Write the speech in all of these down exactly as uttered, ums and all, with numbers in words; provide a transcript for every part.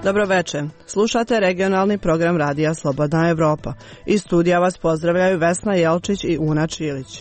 Dobro večer. Slušate regionalni program Radija Slobodna Evropa. Iz studija vas pozdravljaju Vesna Jelčić i Una Čilić.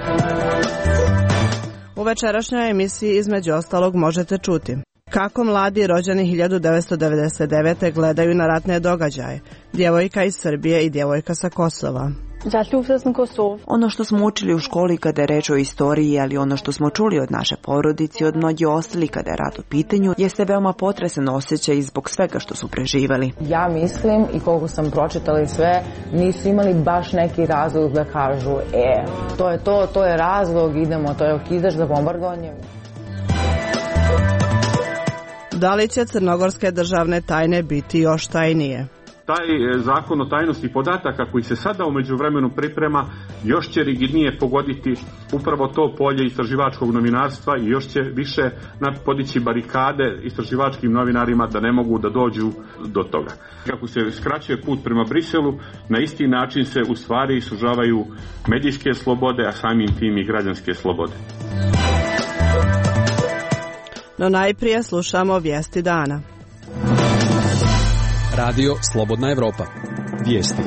U večerašnjoj emisiji između ostalog možete čuti kako mladi rođeni hiljadu devetsto devedeset devete. gledaju na ratne događaje, djevojka iz Srbije i djevojka sa Kosova. Ono što smo učili u školi kada je reč o istoriji, ali ono što smo čuli od naše porodice i od mnogi ostali kada je rat u pitanju, jeste veoma potresan osjećaj zbog svega što su preživali. Ja mislim, i koliko sam pročitala i sve, nisu imali baš neki razlog da kažu, e, to je to, to je razlog, idemo, to je okidaš za bombardovanje. Da li će crnogorske državne tajne biti još tajnije? Taj zakon o tajnosti podataka koji se sada u međuvremenu priprema još će rigidnije pogoditi upravo to polje istraživačkog novinarstva i još će više podići barikade istraživačkim novinarima da ne mogu da dođu do toga. Kako se skraćuje put prema Briselu, na isti način se u stvari sužavaju medijske slobode, a samim tim i građanske slobode. No najprije slušamo vijesti dana. Radio Slobodna Evropa. Vijesti.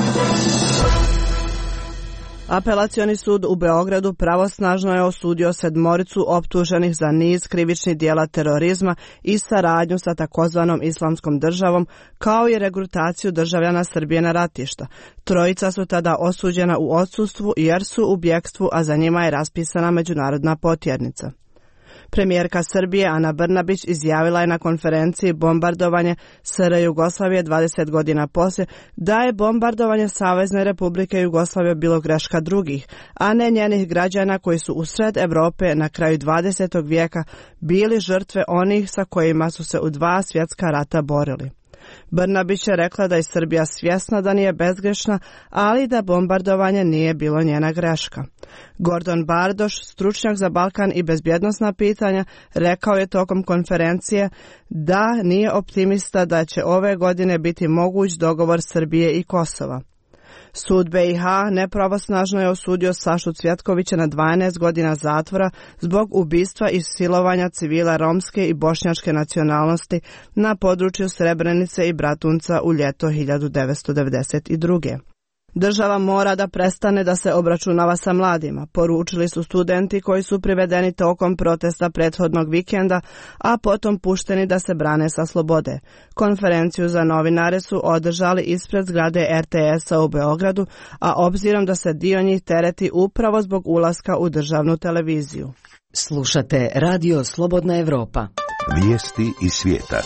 Apelacioni sud u Beogradu pravosnažno je osudio sedmoricu optuženih za niz krivičnih dijela terorizma i saradnju sa takozvanom Islamskom državom, kao i regrutaciju državljana Srbije na ratišta. Trojica su tada osuđena u odsustvu jer su u bjekstvu, a za njima je raspisana međunarodna potjernica. Premijerka Srbije Ana Brnabić izjavila je na konferenciji Bombardovanje S R Jugoslavije dvadeset godina poslije da je bombardovanje Savezne Republike Jugoslavije bilo greška drugih, a ne njenih građana koji su usred Europe na kraju dvadesetog vijeka bili žrtve onih sa kojima su se u dva svjetska rata borili. Brnabić je rekla da je Srbija svjesna da nije bezgrešna, ali da bombardovanje nije bilo njena greška. Gordon Bardoš, stručnjak za Balkan i bezbjednosna pitanja, rekao je tokom konferencije da nije optimista da će ove godine biti moguć dogovor Srbije i Kosova. Sud B i H nepravosnažno je osudio Sašu Cvjetkovića na dvanaest godina zatvora zbog ubistva i silovanja civila romske i bošnjačke nacionalnosti na području Srebrenice i Bratunca u ljeto hiljadu devetsto devedeset druge. Država mora da prestane da se obračunava sa mladima, poručili su studenti koji su privedeni tokom protesta prethodnog vikenda, a potom pušteni da se brane sa slobode. Konferenciju za novinare su održali ispred zgrade R T S-a u Beogradu, a obzirom da se dio njih tereti upravo zbog ulaska u državnu televiziju. Slušate Radio Slobodna Evropa. Vijesti iz svijeta.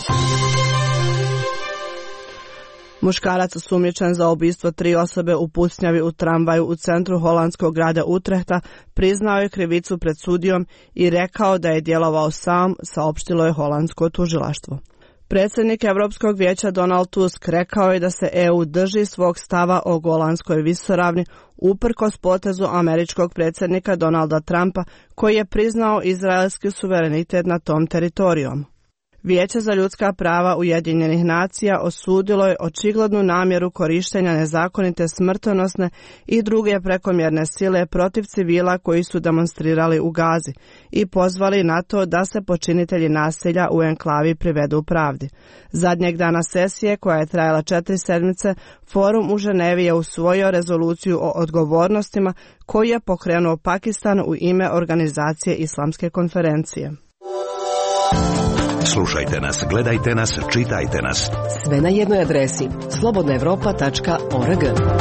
Muškarac osumnjičen za ubistvo tri osobe u pucnjavi u tramvaju u centru holandskog grada Utrehta priznao je krivicu pred sudijom i rekao da je djelovao sam, saopštilo je holandsko tužilaštvo. Predsjednik Europskog vijeća Donald Tusk rekao je da se E U drži svog stava o Golanskoj visoravni uprkos potezu američkog predsjednika Donalda Trumpa koji je priznao izraelski suverenitet na tom teritorijom. Vijeće za ljudska prava Ujedinjenih nacija osudilo je očiglednu namjeru korištenja nezakonite smrtonosne i druge prekomjerne sile protiv civila koji su demonstrirali u Gazi i pozvali na to da se počinitelji nasilja u enklavi privedu pravdi. Zadnjeg dana sesije, koja je trajala četiri sedmice, forum u Ženevi je usvojio rezoluciju o odgovornostima koju je pokrenuo Pakistan u ime organizacije Islamske konferencije. Slušajte nas, gledajte nas, čitajte nas. Sve na jednoj adresi slobodna evropa tačka org.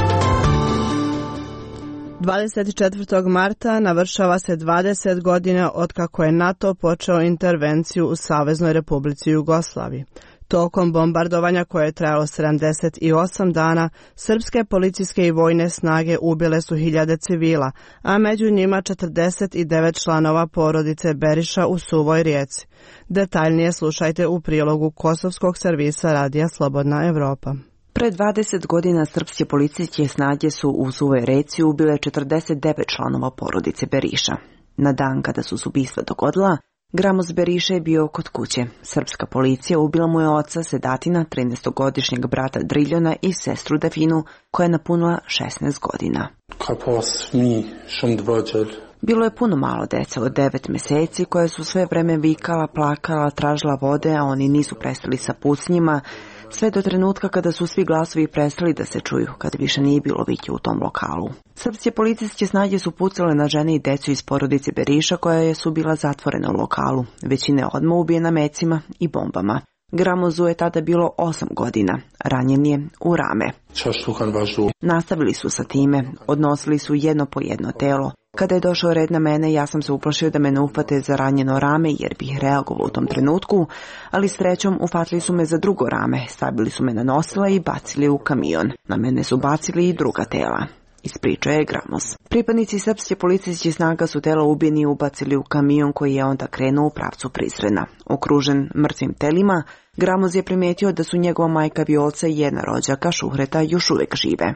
dvadeset četvrtog marta navršava se dvadeset godina otkako je NATO počeo intervenciju u Saveznoj Republici Jugoslaviji. Tokom bombardovanja koje je trajalo sedamdeset osam dana, srpske policijske i vojne snage ubile su hiljade civila, a među njima četrdeset devet članova porodice Beriša u Suvoj Rijeci. Detaljnije slušajte u prilogu kosovskog servisa Radija Slobodna Evropa. Pre dvadeset godina srpske policijske snage su u Suvoj Rijeci ubile četrdeset devet članova porodice Beriša. Na dan kada su se ubistva dogodila, Gramos Beriša je bio kod kuće. Srpska policija ubila mu je oca Sedatina, trinaestogodišnjeg brata Driljona i sestru Definu, koja je napunila šesnaest godina. Bilo je puno malo dece od devet meseci koje su sve vreme vikala, plakala, tražila vode, a oni nisu prestali sa pucnjima, sve do trenutka kada su svi glasovi prestali da se čuju, kada više nije bilo vike u tom lokalu. Srpske policijske snage su pucale na žene i decu iz porodice Beriša koja su bila zatvorena u lokalu. Većina je odmah ubijena mecima i bombama. Gramozu je tada bilo osam godina, ranjen je u rame. Nastavili su sa time, odnosili su jedno po jedno telo. Kada je došao red na mene, ja sam se uplašio da me ne ufate za ranjeno rame jer bih reagovao u tom trenutku, ali srećom ufatili su me za drugo rame, stavili su me na nosila i bacili u kamion. Na mene su bacili i druga tela. Ispričao je Gramos. Pripadnici srpske policijske snaga su tela ubijeni ubacili u kamion koji je onda krenuo u pravcu Prizrena. Okružen mrtvim telima, Gramos je primetio da su njegova majka Violca i jedna rođaka Šuhreta još uvek žive.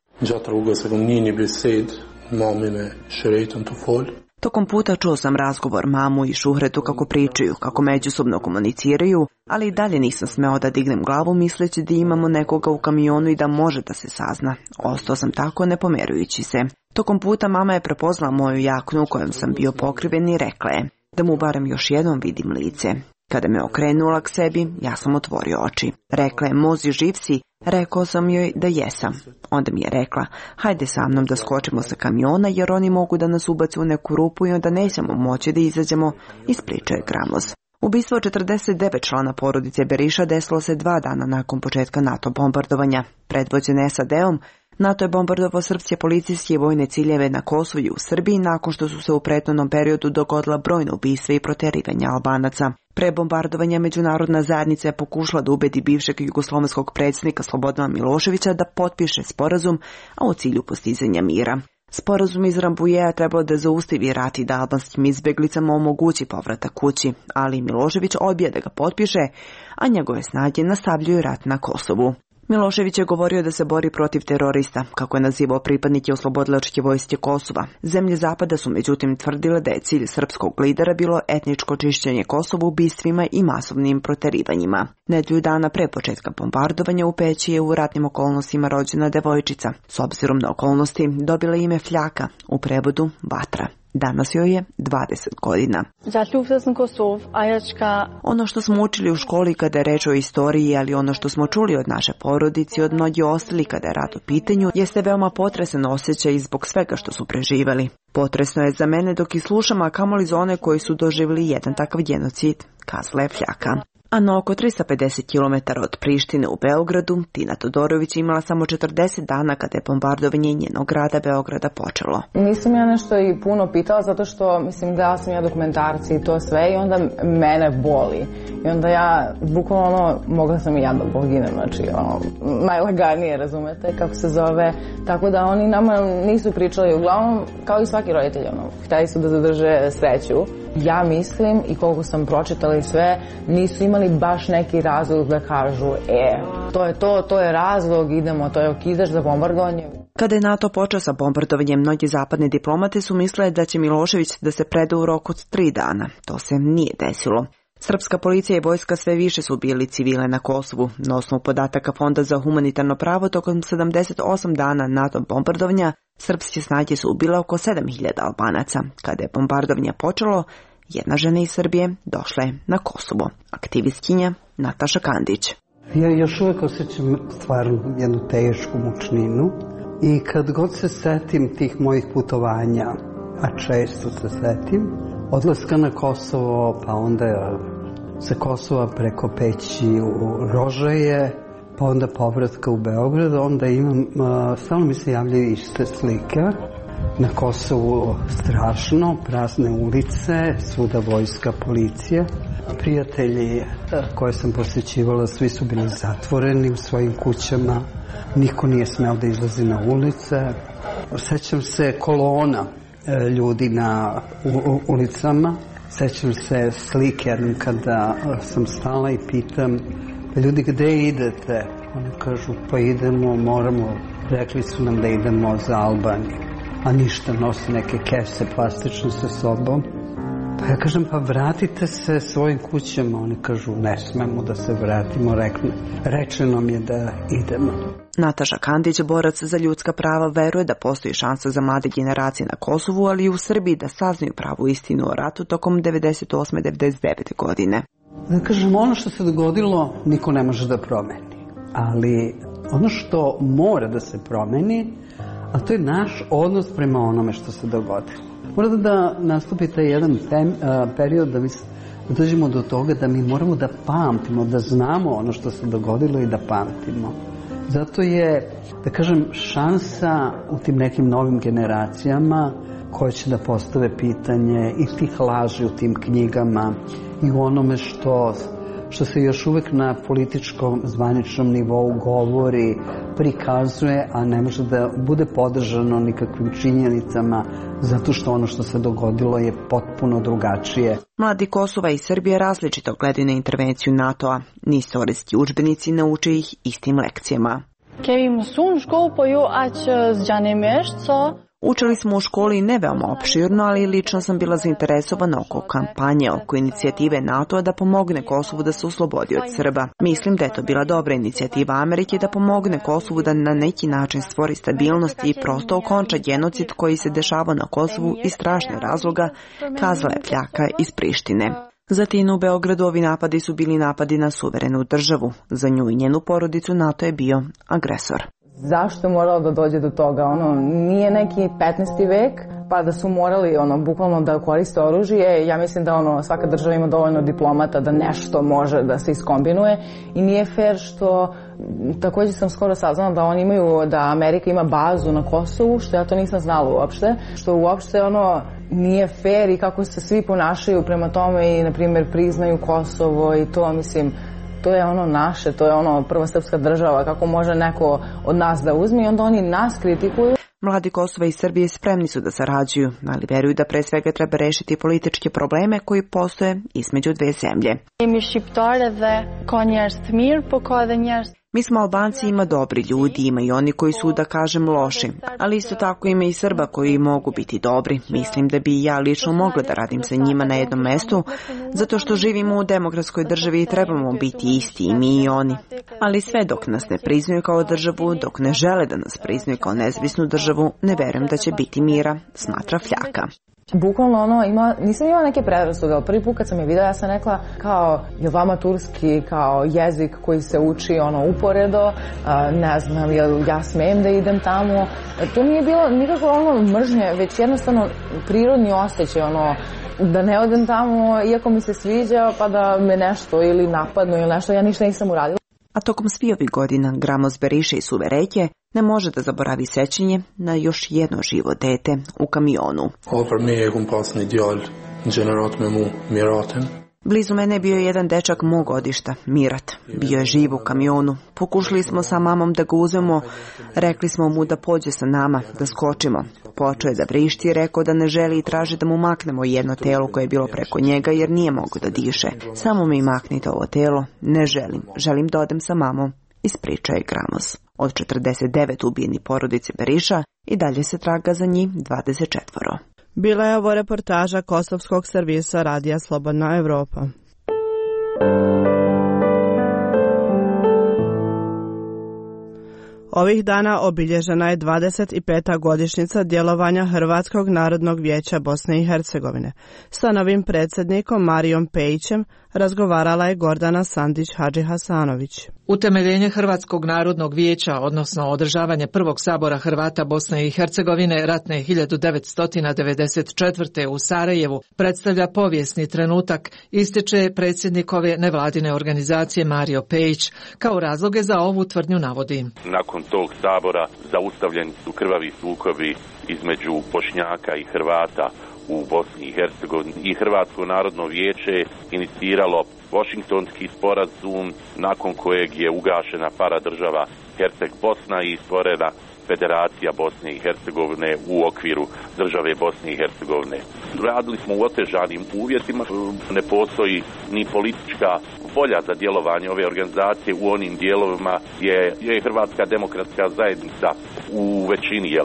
Tokom puta čuo sam razgovor mamu i Šuhretu kako pričaju, kako međusobno komuniciraju, ali i dalje nisam smeo da dignem glavu misleći da imamo nekoga u kamionu i da može da se sazna. Ostao sam tako ne pomerujući se. Tokom puta mama je prepoznala moju jaknu u kojom sam bio pokriven i rekla je da mu barem još jednom vidim lice. Kada me okrenula k sebi, ja sam otvorio oči. Rekla je, Mozi, živ si? Rekao sam joj da jesam. Onda mi je rekla, hajde sa mnom da skočimo sa kamiona jer oni mogu da nas ubace u neku rupu i onda nećemo moći da izađemo, ispričao je Gramos. Ubistvo četrdeset devet člana porodice Beriša desilo se dva dana nakon početka NATO bombardovanja. Predvođen S A D-om, NATO je bombardovao srpske policijske i vojne ciljeve na Kosovu i u Srbiji nakon što su se u prethodnom periodu dogodila brojna ubistva i proterivanja Albanaca. Pre bombardovanja međunarodna zajednica je pokušala da ubedi bivšeg jugoslovenskog predsjednika Slobodana Miloševića da potpiše sporazum, a u cilju postizanja mira. Sporazum iz Rambujea trebalo da zaustavi rat i da albanskim izbjeglicama omogući povratak kući, ali Milošević odbija da ga potpiše, a njegove snage nastavljaju rat na Kosovu. Milošević je govorio da se bori protiv terorista, kako je nazivao pripadnike oslobodilačke vojske Kosova. Zemlje Zapada su međutim tvrdile da je cilj srpskog lidera bilo etničko čišćenje Kosova ubistvima i masovnim proterivanjima. Nedelju dana pre početka bombardovanja u Peći je u ratnim okolnostima rođena devojčica. S obzirom na okolnosti dobila ime Fljaka, u prevodu vatra. Danas joj je dvadeset godina. Ono što smo učili u školi kada je reč o istoriji, ali ono što smo čuli od naše porodice i od mnogi ostali kada je rat u pitanju, jeste veoma potresan osjećaj zbog svega što su preživeli. Potresno je za mene dok i slušam, a kamoli za one koji su doživjeli jedan takav genocid, kazala je Fljaka. A na oko tristo pedeset kilometara od Prištine u Beogradu, Tina Todorović imala samo četrdeset dana kada je bombardovanje njenog grada Beograda počelo. Nisam ja nešto i puno pitala zato što, mislim, gledala sam ja dokumentarci i to sve i onda mene boli. I onda ja, bukvalno ono, mogla sam i ja da poginem, znači, ono, najlaganije, razumete, kako se zove. Tako da oni nama nisu pričali, uglavnom, kao i svaki roditelj, ono, htjeli su da zadrže sreću. Ja mislim, i koliko sam pročitala i sve, nisu imali baš neki razlog da kažu, e, to je to, to je razlog, idemo, to je okidaš za bombardovanje. Kada je NATO počeo sa bombardovanjem, mnogi zapadne diplomate su mislili da će Milošević da se preda u roku od tri dana. To se nije desilo. Srpska policija i vojska sve više su ubijali civile na Kosovu. Na osnovu podataka Fonda za humanitarno pravo, tokom sedamdeset osam dana NATO bombardovanja, srpske snage su ubile oko sedam hiljada Albanaca. Kada je bombardovanje počelo, jedna žena iz Srbije došla je na Kosovo. Aktivistkinja Nataša Kandić. Ja još uvijek osjećam stvarno jednu tešku mučninu i kad god se setim tih mojih putovanja, a često se setim, odlaska na Kosovo, pa onda sa Kosova preko Peći u Rožaje, pa onda povratka u Beograd, onda imam, stalno mi se javljaju iste slike. Na Kosovu strašno, prazne ulice, svuda vojska, policija. Prijatelji koje sam posjećivala, svi su bili zatvoreni u svojim kućama, niko nije smeo da izlazi na ulice. Sećam se kolona ljudi na ulicama, sećam se slike kada sam stala i pitam, ljudi, gde idete? Oni kažu, pa idemo, moramo, rekli su nam da idemo za Albaniju, a ništa, nose neke kese plastične sa sobom. Pa ja kažem, pa vratite se svojim kućama. Oni kažu, ne smemo da se vratimo, rekli, rečeno mi je da idemo. Nataša Kandić, borac za ljudska prava, veruje da postoji šansa za mlade generacije na Kosovu, ali i u Srbiji da saznaju pravu istinu o ratu tokom devedeset osme devedeset devete godine. Da kažem, ono što se dogodilo niko ne može da promeni. Ali ono što mora da se promeni, a to je naš odnos prema onome što se dogodilo. Mora da nastupi taj jedan tem, a, period da mi da dođemo do toga da mi moramo da pamtimo, da znamo ono što se dogodilo i da pamtimo. Zato je, da kažem, šansa u tim nekim novim generacijama koje će da postave pitanje i tih laži u tim knjigama i u onome što, što se još uvek na političkom zvaničnom nivou govori, prikazuje, a ne može da bude podržano nikakvim činjenicama, zato što ono što se dogodilo je potpuno drugačije. Mladi Kosova i Srbije različito gledaju na intervenciju NATO-a. Ni istorijski udžbenici ne uče ih istim lekcijama. Učili smo u školi ne veoma opširno, ali lično sam bila zainteresovana oko kampanje, oko inicijative NATO-a da pomogne Kosovu da se oslobodi od Srba. Mislim da je to bila dobra inicijativa Amerike da pomogne Kosovu da na neki način stvori stabilnost i prosto okonča genocid koji se dešava na Kosovu iz strašnih razloga, kazala je Fljaka iz Prištine. Za Tinu u Beogradu ovi napadi su bili napadi na suverenu državu. Za nju i njenu porodicu NATO je bio agresor. Zašto je moralo da dođe do toga? Ono, nije neki petnaesti vek, pa da su morali ono, bukvalno da koriste oružje. Ja mislim da ono, svaka država ima dovoljno diplomata da nešto može da se iskombinuje i nije fair što također sam skoro saznala da oni imaju, da Amerika ima bazu na Kosovu, što ja to nisam znala uopšte, što uopšte ono nije fair i kako se svi ponašaju prema tome i na primjer priznaju Kosovo i to, mislim, to je ono naše, to je ono prva srpska država, kako može neko od nas da uzme i onda oni nas kritikuju. Mladi Kosova i Srbije spremni su da sarađuju, ali veruju da pre svega treba rešiti političke probleme koji postoje između dve zemlje. Mi smo Albanci, ima dobri ljudi, ima i oni koji su, da kažem, loši, ali isto tako ima i Srba koji mogu biti dobri. Mislim da bi ja lično mogla da radim sa njima na jednom mestu, zato što živimo u demokratskoj državi i trebamo biti isti i mi i oni. Ali sve dok nas ne priznaju kao državu, dok ne žele da nas priznaju kao nezavisnu državu, ne verujem da će biti mira, smatra Fljaka. Bukvalno ono, ima, nisam imala neke predrasude, ali prvi put kad sam je videla, ja sam rekla kao, je vama turski kao jezik koji se uči ono uporedo, a, ne znam, jel ja smem da idem tamo. To nije bilo nikako ono mržnje, već jednostavno prirodni osjećaj, ono, da ne odem tamo, iako mi se sviđa, pa da me nešto ili napadnu ili nešto, ja ništa nisam uradila. A tokom svih ovih godina Gramos Beriša iz Suve Reke ne može da zaboravi sećanje na još jedno živo dete u kamionu. Blizu mene bio je jedan dečak mog godišta, Mirat. Bio je živ u kamionu. Pokušali smo sa mamom da ga uzmemo, rekli smo mu da pođe sa nama, da skočimo. Počeo je da vrišti i rekao da ne želi i traži da mu maknemo jedno telo koje je bilo preko njega jer nije mogao da diše. Samo mi maknite ovo telo, ne želim, želim da odem sa mamom, ispričao je Gramos. Od četrdeset devet ubijeni porodice Beriša i dalje se traga za njih dvadeset četvoro. Bila je ovo reportaža Kosovskog servisa Radija Slobodna Evropa. Ovih dana obilježena je dvadeset peta godišnjica djelovanja Hrvatskog narodnog vijeća Bosne i Hercegovine. Sa novim predsjednikom Marijom Pejićem razgovarala je Gordana Sandić-Hadžihasanović. Utemeljenje Hrvatskog narodnog vijeća, odnosno održavanje prvog sabora Hrvata Bosne i Hercegovine ratne hiljadu devetsto devedeset četvrte. u Sarajevu, predstavlja povijesni trenutak, ističe predsjednik ove nevladine organizacije Mario Pejić. Kao razloge za ovu tvrdnju navodi: nakon tog sabora zaustavljeni su krvavi sukobi između Bošnjaka i Hrvata u Bosni i Hercegovini i Hrvatsko narodno vijeće iniciralo Washingtonski sporazum nakon kojeg je ugašena paradržava Herceg Bosna i stvorena Federacija Bosne i Hercegovine u okviru države Bosne i Hercegovine. Radili smo u otežanim uvjetima, ne postoji ni politička volja za djelovanje ove organizacije u onim dijelovima gdje je Hrvatska demokratska zajednica u većini, jel?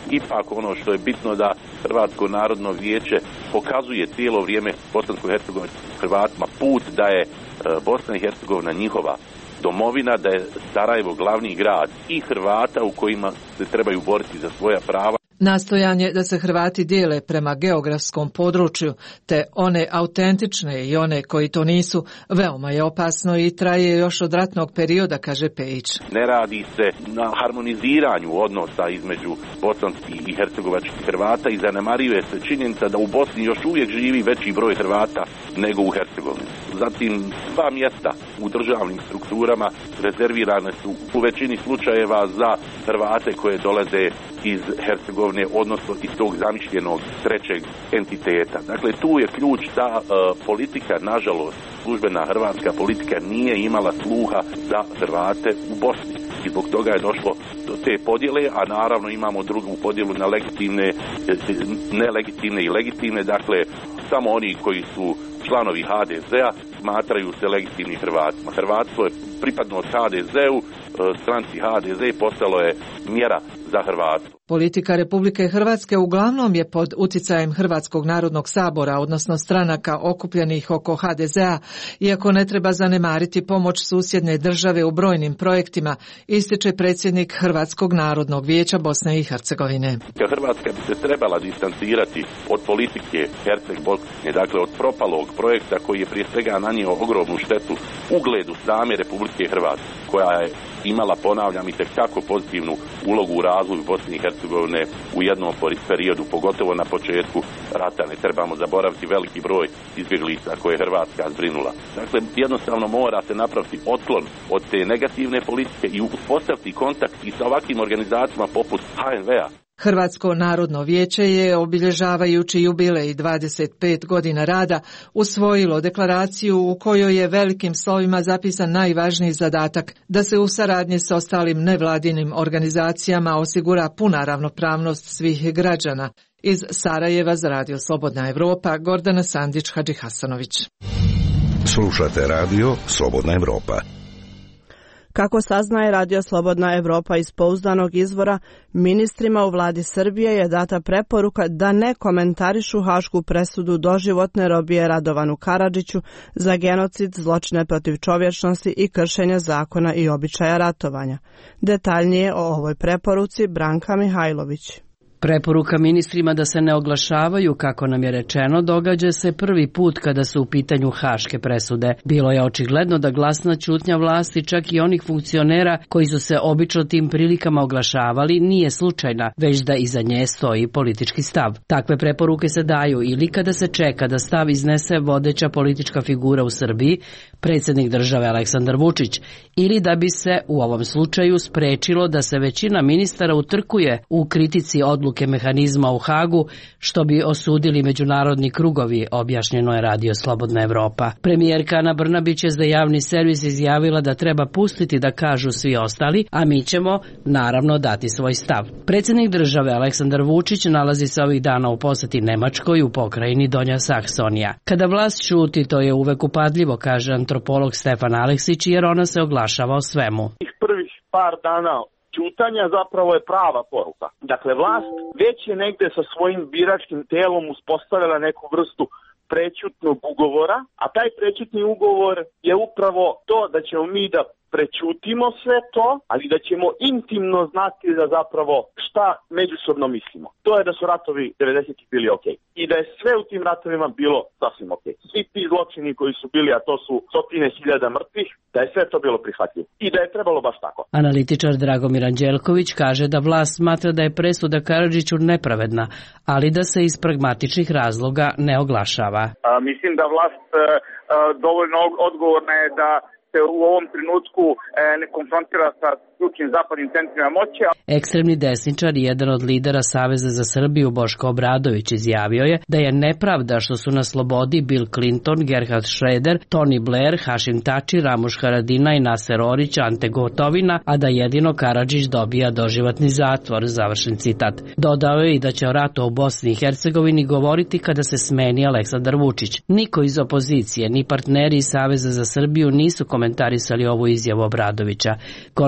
ipak ono što je bitno da Hrvatsko narodno vijeće pokazuje cijelo vrijeme bosansko-hercegovačkim Hrvatima put da je Bosna i Hercegovina njihova domovina, da je Sarajevo glavni grad i Hrvata u kojima se trebaju boriti za svoja prava. Nastojanje da se Hrvati dijele prema geografskom području, te one autentične i one koji to nisu, veoma je opasno i traje još od ratnog perioda, kaže Pejić. Ne radi se na harmoniziranju odnosa između bosanskih i hercegovačkih Hrvata i zanemaruje se činjenica da u Bosni još uvijek živi veći broj Hrvata nego u Hercegovini. Zatim, sva mjesta u državnim strukturama rezervirane su u većini slučajeva za Hrvate koje dolaze iz Hercegovine, odnosno iz tog zamišljenog trećeg entiteta. Dakle, tu je ključ da e, politika, nažalost, službena hrvatska politika nije imala sluha za Hrvate u Bosni. I zbog toga je došlo do te podjele, a naravno imamo drugu podjelu na legitimne, nelegitimne i legitimne. Dakle, samo oni koji su članovi ha de zea smatraju se legitimni Hrvatima. Hrvatstvo je pripadnost ha de zeu, stranci ha de ze postalo je mjera za Hrvatstvo. Politika Republike Hrvatske uglavnom je pod uticajem Hrvatskog narodnog sabora, odnosno stranaka okupljenih oko ha de zea, iako ne treba zanemariti pomoć susjedne države u brojnim projektima, ističe predsjednik Hrvatskog narodnog vijeća Bosne i Hercegovine. Hrvatska bi se trebala distancirati od politike Herceg-Bosne, dakle od propalog projekta koji je prije svega nanio ogromnu štetu ugledu same Republike Hrvatske, koja je imala, ponavljam, i tekako pozitivnu ulogu u razvoju Bosne i Hercegovine u jednom periodu, pogotovo na početku rata. Ne trebamo zaboraviti veliki broj izbjeglica koje je Hrvatska zbrinula. Dakle, jednostavno mora se napraviti otklon od te negativne politike i uspostaviti kontakt i sa ovakvim organizacijama poput ha en ve a. Hrvatsko narodno vijeće je, obilježavajući jubilej dvadeset pet godina rada, usvojilo deklaraciju u kojoj je velikim slovima zapisan najvažniji zadatak da se u saradnji s ostalim nevladinim organizacijama osigura puna ravnopravnost svih građana. Iz Sarajeva za Radio Slobodna Evropa, Gordana Sandić-Hadžihasanović. Slušate Radio Slobodna Evropa. Kako saznaje Radio Slobodna Evropa iz pouzdanog izvora, ministrima u vladi Srbije je data preporuka da ne komentarišu hašku presudu doživotne robije Radovanu Karadžiću za genocid, zločine protiv čovječnosti i kršenja zakona i običaja ratovanja. Detaljnije o ovoj preporuci Branka Mihajlović. Preporuka ministrima da se ne oglašavaju, kako nam je rečeno, događa se prvi put kada su u pitanju haške presude. Bilo je očigledno da glasna ćutnja vlasti, čak i onih funkcionera koji su se obično tim prilikama oglašavali, nije slučajna, već da iza nje stoji politički stav. Takve preporuke se daju ili kada se čeka da stav iznese vodeća politička figura u Srbiji, predsjednik države Aleksandar Vučić, ili da bi se u ovom slučaju sprečilo da se većina ministara utrkuje u kritici odluke mehanizma u Hagu, što bi osudili međunarodni krugovi, objašnjeno je Radio Slobodna Evropa. Premijerka Ana Brnabić je za javni servis izjavila da treba pustiti da kažu svi ostali, a mi ćemo naravno dati svoj stav. Predsjednik države Aleksandar Vučić nalazi se ovih dana u posjeti Nemačkoj u pokrajini Donja Saksonija. Kada vlast ćuti, to je uvek upadljivo, kaže antropolog Stefan Aleksić, jer ona se oglašava o svemu. Prvih par dana ćutanja zapravo je prava poruka. Dakle, vlast već je negde sa svojim biračkim telom uspostavila neku vrstu prećutnog ugovora, a taj prećutni ugovor je upravo to da ćemo mi da prećutimo sve to, ali da ćemo intimno znati da zapravo šta međusobno mislimo. To je da su ratovi devedesetih bili ok. I da je sve u tim ratovima bilo sasvim ok. Svi ti zločini koji su bili, a to su stotine hiljada mrtvih, da je sve to bilo prihvatljivo. I da je trebalo baš tako. Analitičar Dragomir Anđelković kaže da vlast smatra da je presuda Karadžiću nepravedna, ali da se iz pragmatičnih razloga ne oglašava. A, mislim da vlast a, a, dovoljno odgovorna je da se u ovom trenutku e, ne konfrontira sa ključnim zapadnim centrima moći. Ekstremni desničar i jedan od lidera Saveza za Srbiju Boško Obradović izjavio je da je nepravda što su na slobodi Bill Clinton, Gerhard Schröder, Tony Blair, Hašim Tači, Ramuš Haradinaj, Naser Orić, Ante Gotovina, a da jedino Karadžić dobija doživotni zatvor, završen citat. Dodao je i da će o ratu u Bosni i Hercegovini govoriti kada se smeni Aleksandar Vučić. Niko iz opozicije, ni partneri iz Saveza za Srbiju nisu komentarisali ovu izjavu Obradovića. Gordana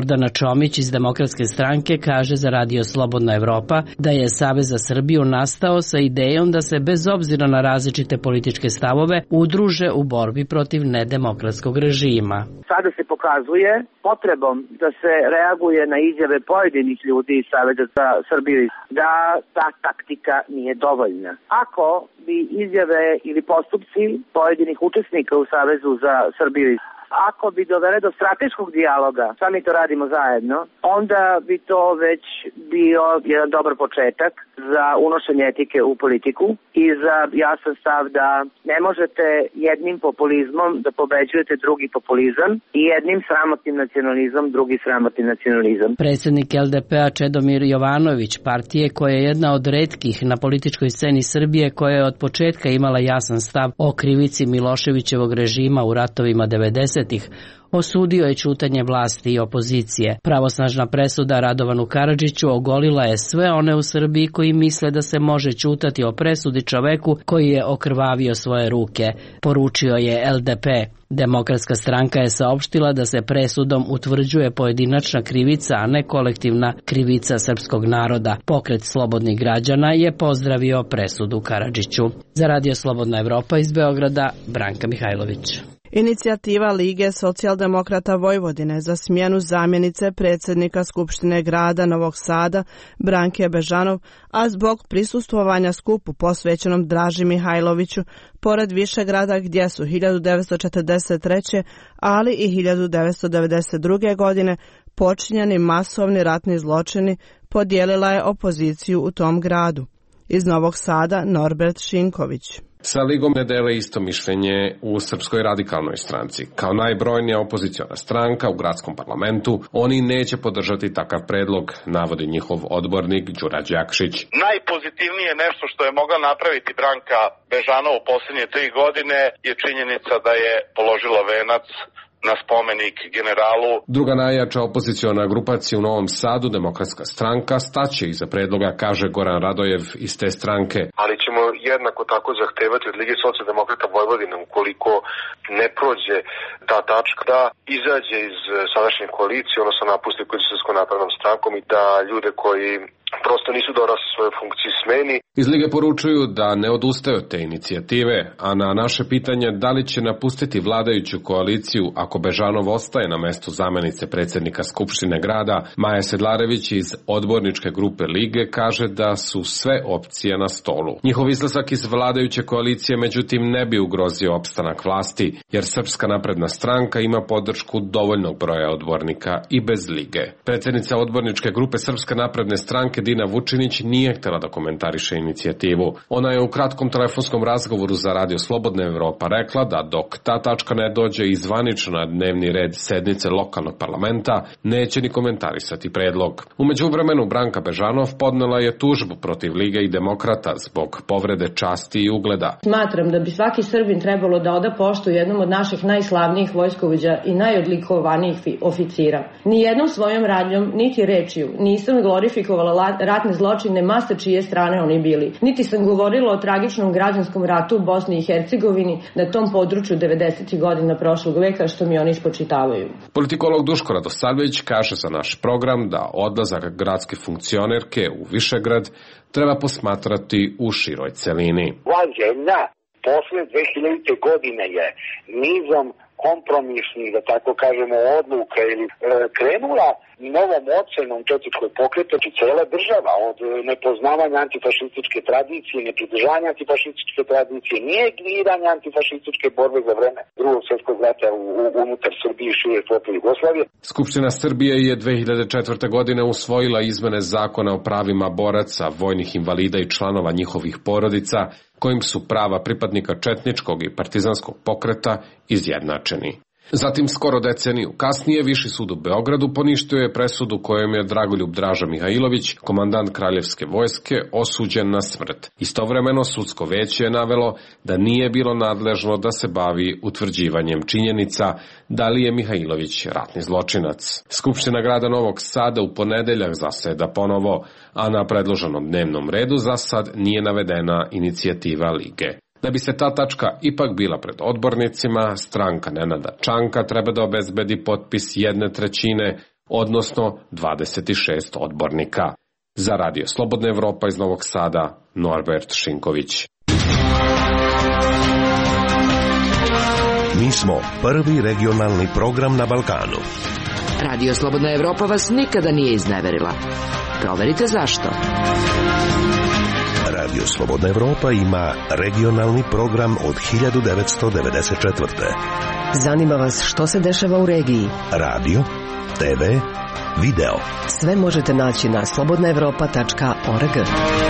Čomić iz Demokratske stranke kaže za Radio Slobodna Evropa da je Savez za Srbiju nastao sa idejom da se bez obzira na različite političke stavove udruže u borbi protiv nedemokratskog režima. Sada se pokazuje potrebom da se reaguje na izjave pojedinih ljudi iz Saveza za Srbiju da ta taktika nije dovoljna. Ako bi izjave ili postupci pojedinih učesnika u Savezu za Srbiju ako bi dovele do strateškog dijaloga, sami to radimo zajedno, onda bi to već bio jedan dobar početak za unošenje etike u politiku i za jasan stav da ne možete jednim populizmom da pobeđujete drugi populizam i jednim sramotnim nacionalizmom drugi sramotni nacionalizam. Predsjednik L D P-a Čedomir Jovanović, partije koja je jedna od retkih na političkoj sceni Srbije koja je od početka imala jasan stav o krivici Miloševićevog režima u ratovima devedesetih, osudio je ćutanje vlasti i opozicije. Pravosnažna presuda Radovanu Karadžiću ogolila je sve one u Srbiji koji misle da se može ćutati o presudi čoveku koji je okrvavio svoje ruke, poručio je L D P. Demokratska stranka je saopštila da se presudom utvrđuje pojedinačna krivica, a ne kolektivna krivica srpskog naroda. Pokret slobodnih građana je pozdravio presudu Karadžiću. Za Radio Slobodna Evropa iz Beograda, Branka Mihajlović. Inicijativa Lige socijaldemokrata Vojvodine za smjenu zamjenice predsjednika Skupštine grada Novog Sada Branke Bežanov, a zbog prisustvovanja skupu posvećenom Draži Mihajloviću, pored Višegrada gdje su hiljadu devetsto četrdeset treće. ali i hiljadu devetsto devedeset druge. godine počinjeni masovni ratni zločini, podijelila je opoziciju u tom gradu. Iz Novog Sada Norbert Šinković. Sa Ligom ne dele isto mišljenje u Srpskoj radikalnoj stranci. Kao najbrojnija opoziciona stranka u gradskom parlamentu, oni neće podržati takav predlog, navodi njihov odbornik Đura Đakšić. Najpozitivnije nešto što je mogla napraviti Branka Bežanov u posljednje tri godine je činjenica da je položila venac na spomenik generalu. Druga najjača opoziciona grupacija u Novom Sadu, Demokratska stranka, staće iza predloga, kaže Goran Radojev iz te stranke. Ali ćemo jednako tako zahtevati od Lige socijaldemokrata Vojvodine, ukoliko ne prođe ta tačka, da izađe iz sadašnje koalicije, odnosno napusti koalicijskom naprednom strankom i da ljude koji prosto nisu dorasli svoje funkcije smeni. Iz Lige poručuju da ne odustaju od te inicijative, a na naše pitanje da li će napustiti vladajuću koaliciju ako Bežanov ostaje na mestu zamjenice predsjednika Skupštine grada, Maja Sedlarević iz odborničke grupe Lige kaže da su sve opcije na stolu. Njihov izlazak iz vladajuće koalicije međutim ne bi ugrozio opstanak vlasti, jer Srpska napredna stranka ima podršku dovoljnog broja odbornika i bez Lige. Predsjednica odborničke grupe Srpske napredne stranke Dina Vučinić nije htjela da komentariše inicijativu. Ona je u kratkom telefonskom razgovoru za Radio Slobodna Evropa rekla da dok ta tačka ne dođe i zvanično na dnevni red sednice lokalnog parlamenta, neće ni komentarisati predlog. U međuvremenu Branka Bežanov podnela je tužbu protiv Lige i Demokrata zbog povrede časti i ugleda. Smatram da bi svaki Srbin trebalo da oda poštu jednom od naših najslavnijih vojskovođa i najodlikovanijih oficira. Nijednom svojom radnjom, niti rečju, nisam glorifikovala ratne zločine masa čije strane oni bili. Niti sam govorila o tragičnom građanskom ratu u Bosni i Hercegovini na tom području devedesetih godina prošlog veka, što mi oni spočitavaju. Politikolog Duško Radosavljević kaže za naš program da odlazak gradske funkcionerke u Višegrad treba posmatrati u široj celini. Ova zemlja posle dve hiljadite. godine je nizom kompromisnih, da tako kažemo, odluka ili e, krenula novom ocenom četničkog pokreta i cijela država od nepoznavanja antifašističke tradicije, nepridržavanja antifašističke tradicije, negiranja antifašističke borbe za vreme Drugog svjetskog rata u, u, unutar Srbije i šire flote Jugoslavije. Skupština Srbije je dve hiljade četvrte. godine usvojila izmene zakona o pravima boraca, vojnih invalida i članova njihovih porodica, kojim su prava pripadnika četničkog i partizanskog pokreta izjednačeni. Zatim, skoro deceniju kasnije, Viši sud u Beogradu poništio je presudu kojom je Dragoljub Draža Mihajlović, komandant Kraljevske vojske, osuđen na smrt. Istovremeno, sudsko veće je navelo da nije bilo nadležno da se bavi utvrđivanjem činjenica da li je Mihajlović ratni zločinac. Skupština grada Novog Sada u ponedeljak zaseda ponovo, a na predloženom dnevnom redu za sad nije navedena inicijativa Lige. Da bi se ta tačka ipak bila pred odbornicima, stranka Nenada Čanka treba da obezbedi potpis jedne trećine odnosno dvadeset šest odbornika. Za Radio Slobodna Evropa iz Novog Sada, Norbert Šinković. Mi smo prvi regionalni program na Balkanu. Radio Slobodna Evropa vas nikada nije izneverila. Proverite zašto. Radio Slobodna Evropa ima regionalni program od hiljadu devetsto devedeset četvrte. Zanima vas što se dešava u regiji? Radio, te ve, video. Sve možete naći na slobodna evropa tačka org.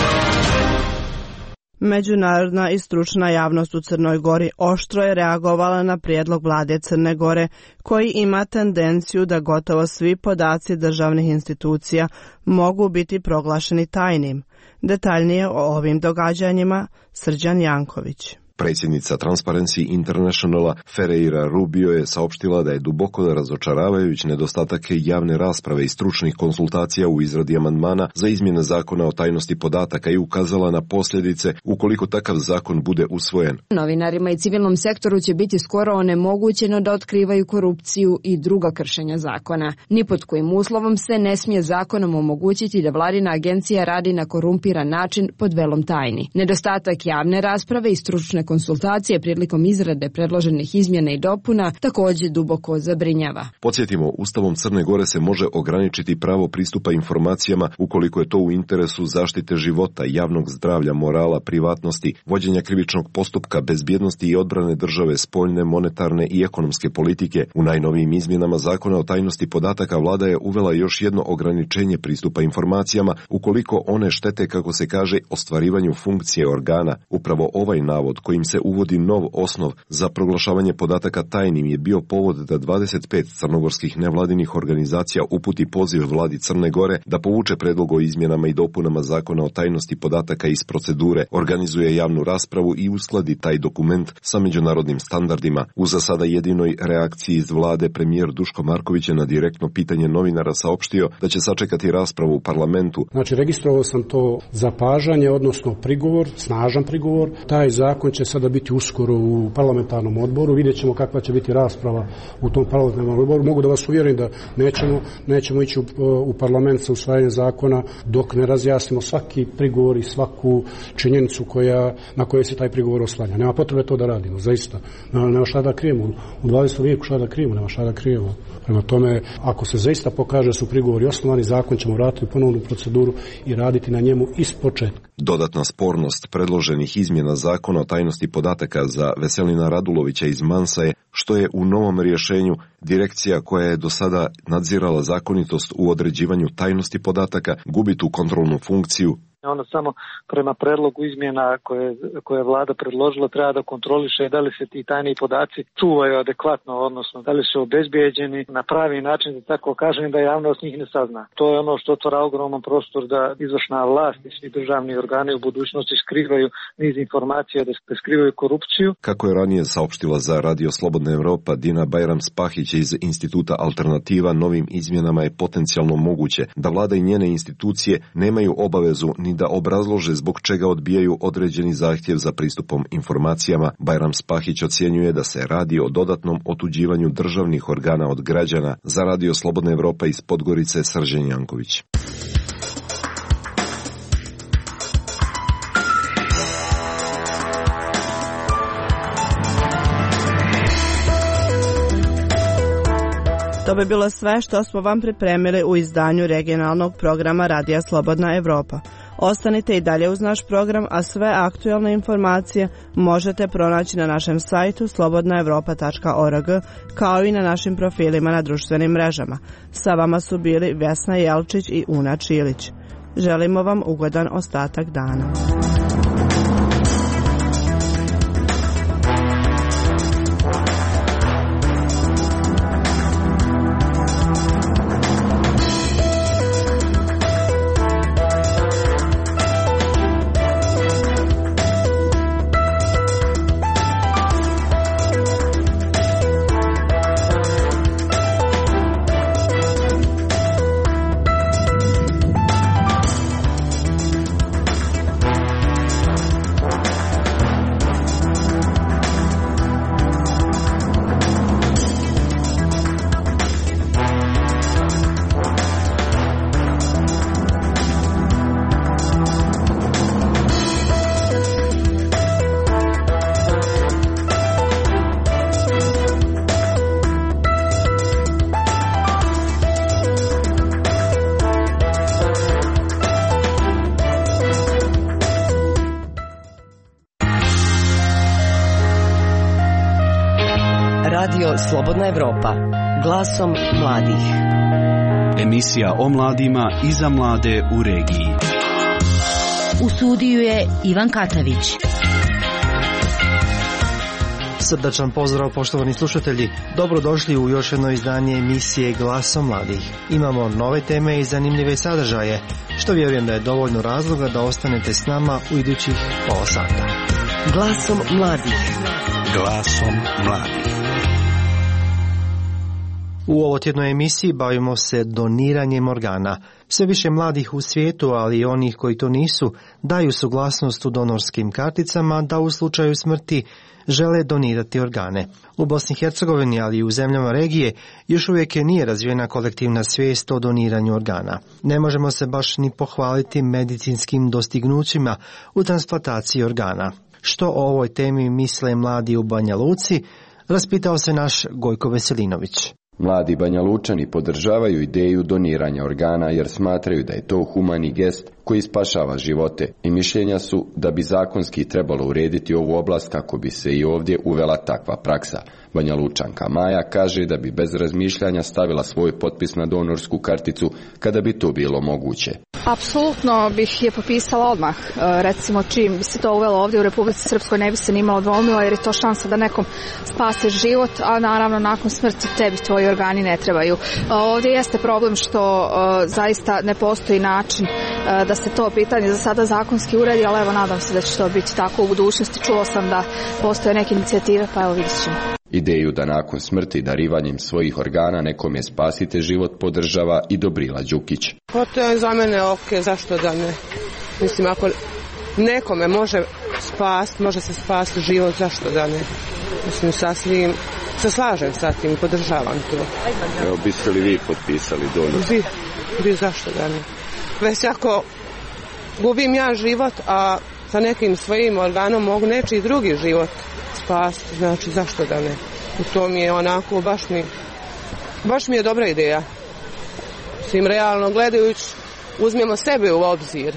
Međunarodna i stručna javnost u Crnoj Gori oštro je reagovala na prijedlog vlade Crne Gore, koji ima tendenciju da gotovo svi podaci državnih institucija mogu biti proglašeni tajnim. Detaljnije o ovim događanjima Srđan Janković. Predsjednica Transparency Internationala Ferreira Rubio je saopštila da je duboko razočaravajući nedostatak javne rasprave i stručnih konsultacija u izradi amandmana za izmjene zakona o tajnosti podataka i ukazala na posljedice ukoliko takav zakon bude usvojen. Novinarima i civilnom sektoru će biti skoro onemogućeno da otkrivaju korupciju i druga kršenja zakona. Ni pod kojim uslovom se ne smije zakonom omogućiti da vladina agencija radi na korumpiran način pod velom tajni. Nedostatak javne rasprave i stručne konsultacije prilikom izrade predloženih izmjena i dopuna također duboko zabrinjava. Podsjetimo, Ustavom Crne Gore se može ograničiti pravo pristupa informacijama ukoliko je to u interesu zaštite života, javnog zdravlja, morala, privatnosti, vođenja krivičnog postupka, bezbjednosti i odbrane države, spoljne, monetarne i ekonomske politike. U najnovijim izmjenama zakona o tajnosti podataka vlada je uvela još jedno ograničenje pristupa informacijama ukoliko one štete, kako se kaže, ostvarivanju funkcije organa. Upravo ovaj navod kojim se uvodi nov osnov za proglašavanje podataka tajnim je bio povod da dvadeset pet crnogorskih nevladinih organizacija uputi poziv vladi Crne Gore da povuče predlog o izmjenama i dopunama zakona o tajnosti podataka iz procedure, organizuje javnu raspravu i uskladi taj dokument sa međunarodnim standardima. U za sada jedinoj reakciji iz vlade premijer Duško Marković je na direktno pitanje novinara saopštio da će sačekati raspravu u parlamentu. Znači, registrovao sam to zapažanje, odnosno prigovor, snažan prigovor. Taj zakon će sada biti uskoro u parlamentarnom odboru. Vidjet ćemo kakva će biti rasprava u tom parlamentarnom odboru. Mogu da vas uvjerim da nećemo, nećemo ići u, u parlament sa usvajanjem zakona dok ne razjasnimo svaki prigovor i svaku činjenicu koja, na kojoj se taj prigovor oslanja. Nema potrebe to da radimo, zaista. Nema, nema šta da krijemo. U dvadesetom vijeku šta da krijemo, nema šta da krijemo. Prema tome, ako se zaista pokaže su prigovori osnovani, zakon ćemo vratiti u ponovnu proceduru i raditi na njemu ispočetka. Dodatna spornost predloženih izmjena zakona o tajnosti podataka za Veselina Radulovića iz Mansa je što je u novom rješenju direkcija koja je do sada nadzirala zakonitost u određivanju tajnosti podataka gubi tu kontrolnu funkciju. Ono samo prema predlogu izmjena koje, koje je vlada predložila treba da kontroliše da li se ti tajni podaci čuvaju adekvatno, odnosno da li su obezbijeđeni na pravi način, da tako kažem, da javnost njih ne sazna. To je ono što otvara ogroman prostor da izvršna vlast i svi državni organi u budućnosti skrivaju niz informacija, da skrivaju korupciju. Kako je ranije saopštila za Radio Slobodna Evropa Dina Bajram-Spahić iz Instituta Alternativa, novim izmjenama je potencijalno moguće da vlada i njene institucije nemaju obavezu ni da obrazlože zbog čega odbijaju određeni zahtjev za pristupom informacijama. Bajram-Spahić ocjenjuje da se radi o dodatnom otuđivanju državnih organa od građana. Za Radio Slobodna Evropa iz Podgorice Srđan Janković. To bi bilo sve što smo vam pripremili u izdanju regionalnog programa Radija Slobodna Evropa. Ostanite i dalje uz naš program, a sve aktualne informacije možete pronaći na našem sajtu slobodna evropa tačka org, kao i na našim profilima na društvenim mrežama. Sa vama su bili Vesna Jelčić i Una Čilić. Želimo vam ugodan ostatak dana. Radio Slobodna Evropa, glasom mladih. Emisija o mladima i za mlade u regiji. U studiju je Ivan Katavić. Srdačan pozdrav, poštovani slušatelji. Dobrodošli u još jedno izdanje emisije Glasom mladih. Imamo nove teme i zanimljive sadržaje, što vjerujem da je dovoljno razloga da ostanete s nama u idućih pola sata. Glasom mladih. Glasom mladih. U ovotjednoj emisiji bavimo se doniranjem organa. Sve više mladih u svijetu, ali i onih koji to nisu, daju suglasnost u donorskim karticama da u slučaju smrti žele donirati organe. U Bosni i Hercegovini, ali i u zemljama regije, još uvijek nije razvijena kolektivna svijest o doniranju organa. Ne možemo se baš ni pohvaliti medicinskim dostignućima u transplantaciji organa. Što o ovoj temi misle mladi u Banja Luci, raspitao se naš Gojko Veselinović. Mladi Banja Lučani podržavaju ideju doniranja organa jer smatraju da je to humani gest koji spašava živote i mišljenja su da bi zakonski trebalo urediti ovu oblast kako bi se i ovdje uvela takva praksa. Banja Lučanka Maja kaže da bi bez razmišljanja stavila svoj potpis na donorsku karticu kada bi to bilo moguće. Apsolutno bih je potpisala odmah. Recimo čim bi se to uvelo ovdje u Republici Srpskoj ne bi se nimalo dvomila jer je to šansa da nekom spase život, a naravno nakon smrti tebi tvoji organi ne trebaju. Ovdje jeste problem što zaista ne postoji način da se to pitanje za sada zakonski uredi, ali evo nadam se da će to biti tako u budućnosti. Čuo sam da postoje neke inicijative, pa evo vidjet ćemo. Ideju da nakon smrti darivanjem svojih organa nekome spasite život podržava i Dobrila Đukić. Pa to je za mene ok, zašto da ne? Mislim, ako nekome može spasti, može se spasti život, zašto da ne? Mislim, sasvim se slažem sa tim, podržavam to. Evo, biste li vi potpisali donor? Bi, bi, zašto da ne? Već ako gubim ja život, a sa nekim svojim organom mogu nečiji drugi život spasti, znači zašto da ne? I to mi je onako, baš mi, baš mi je dobra ideja. Svim realno gledajući, uzmemo sebe u obzir.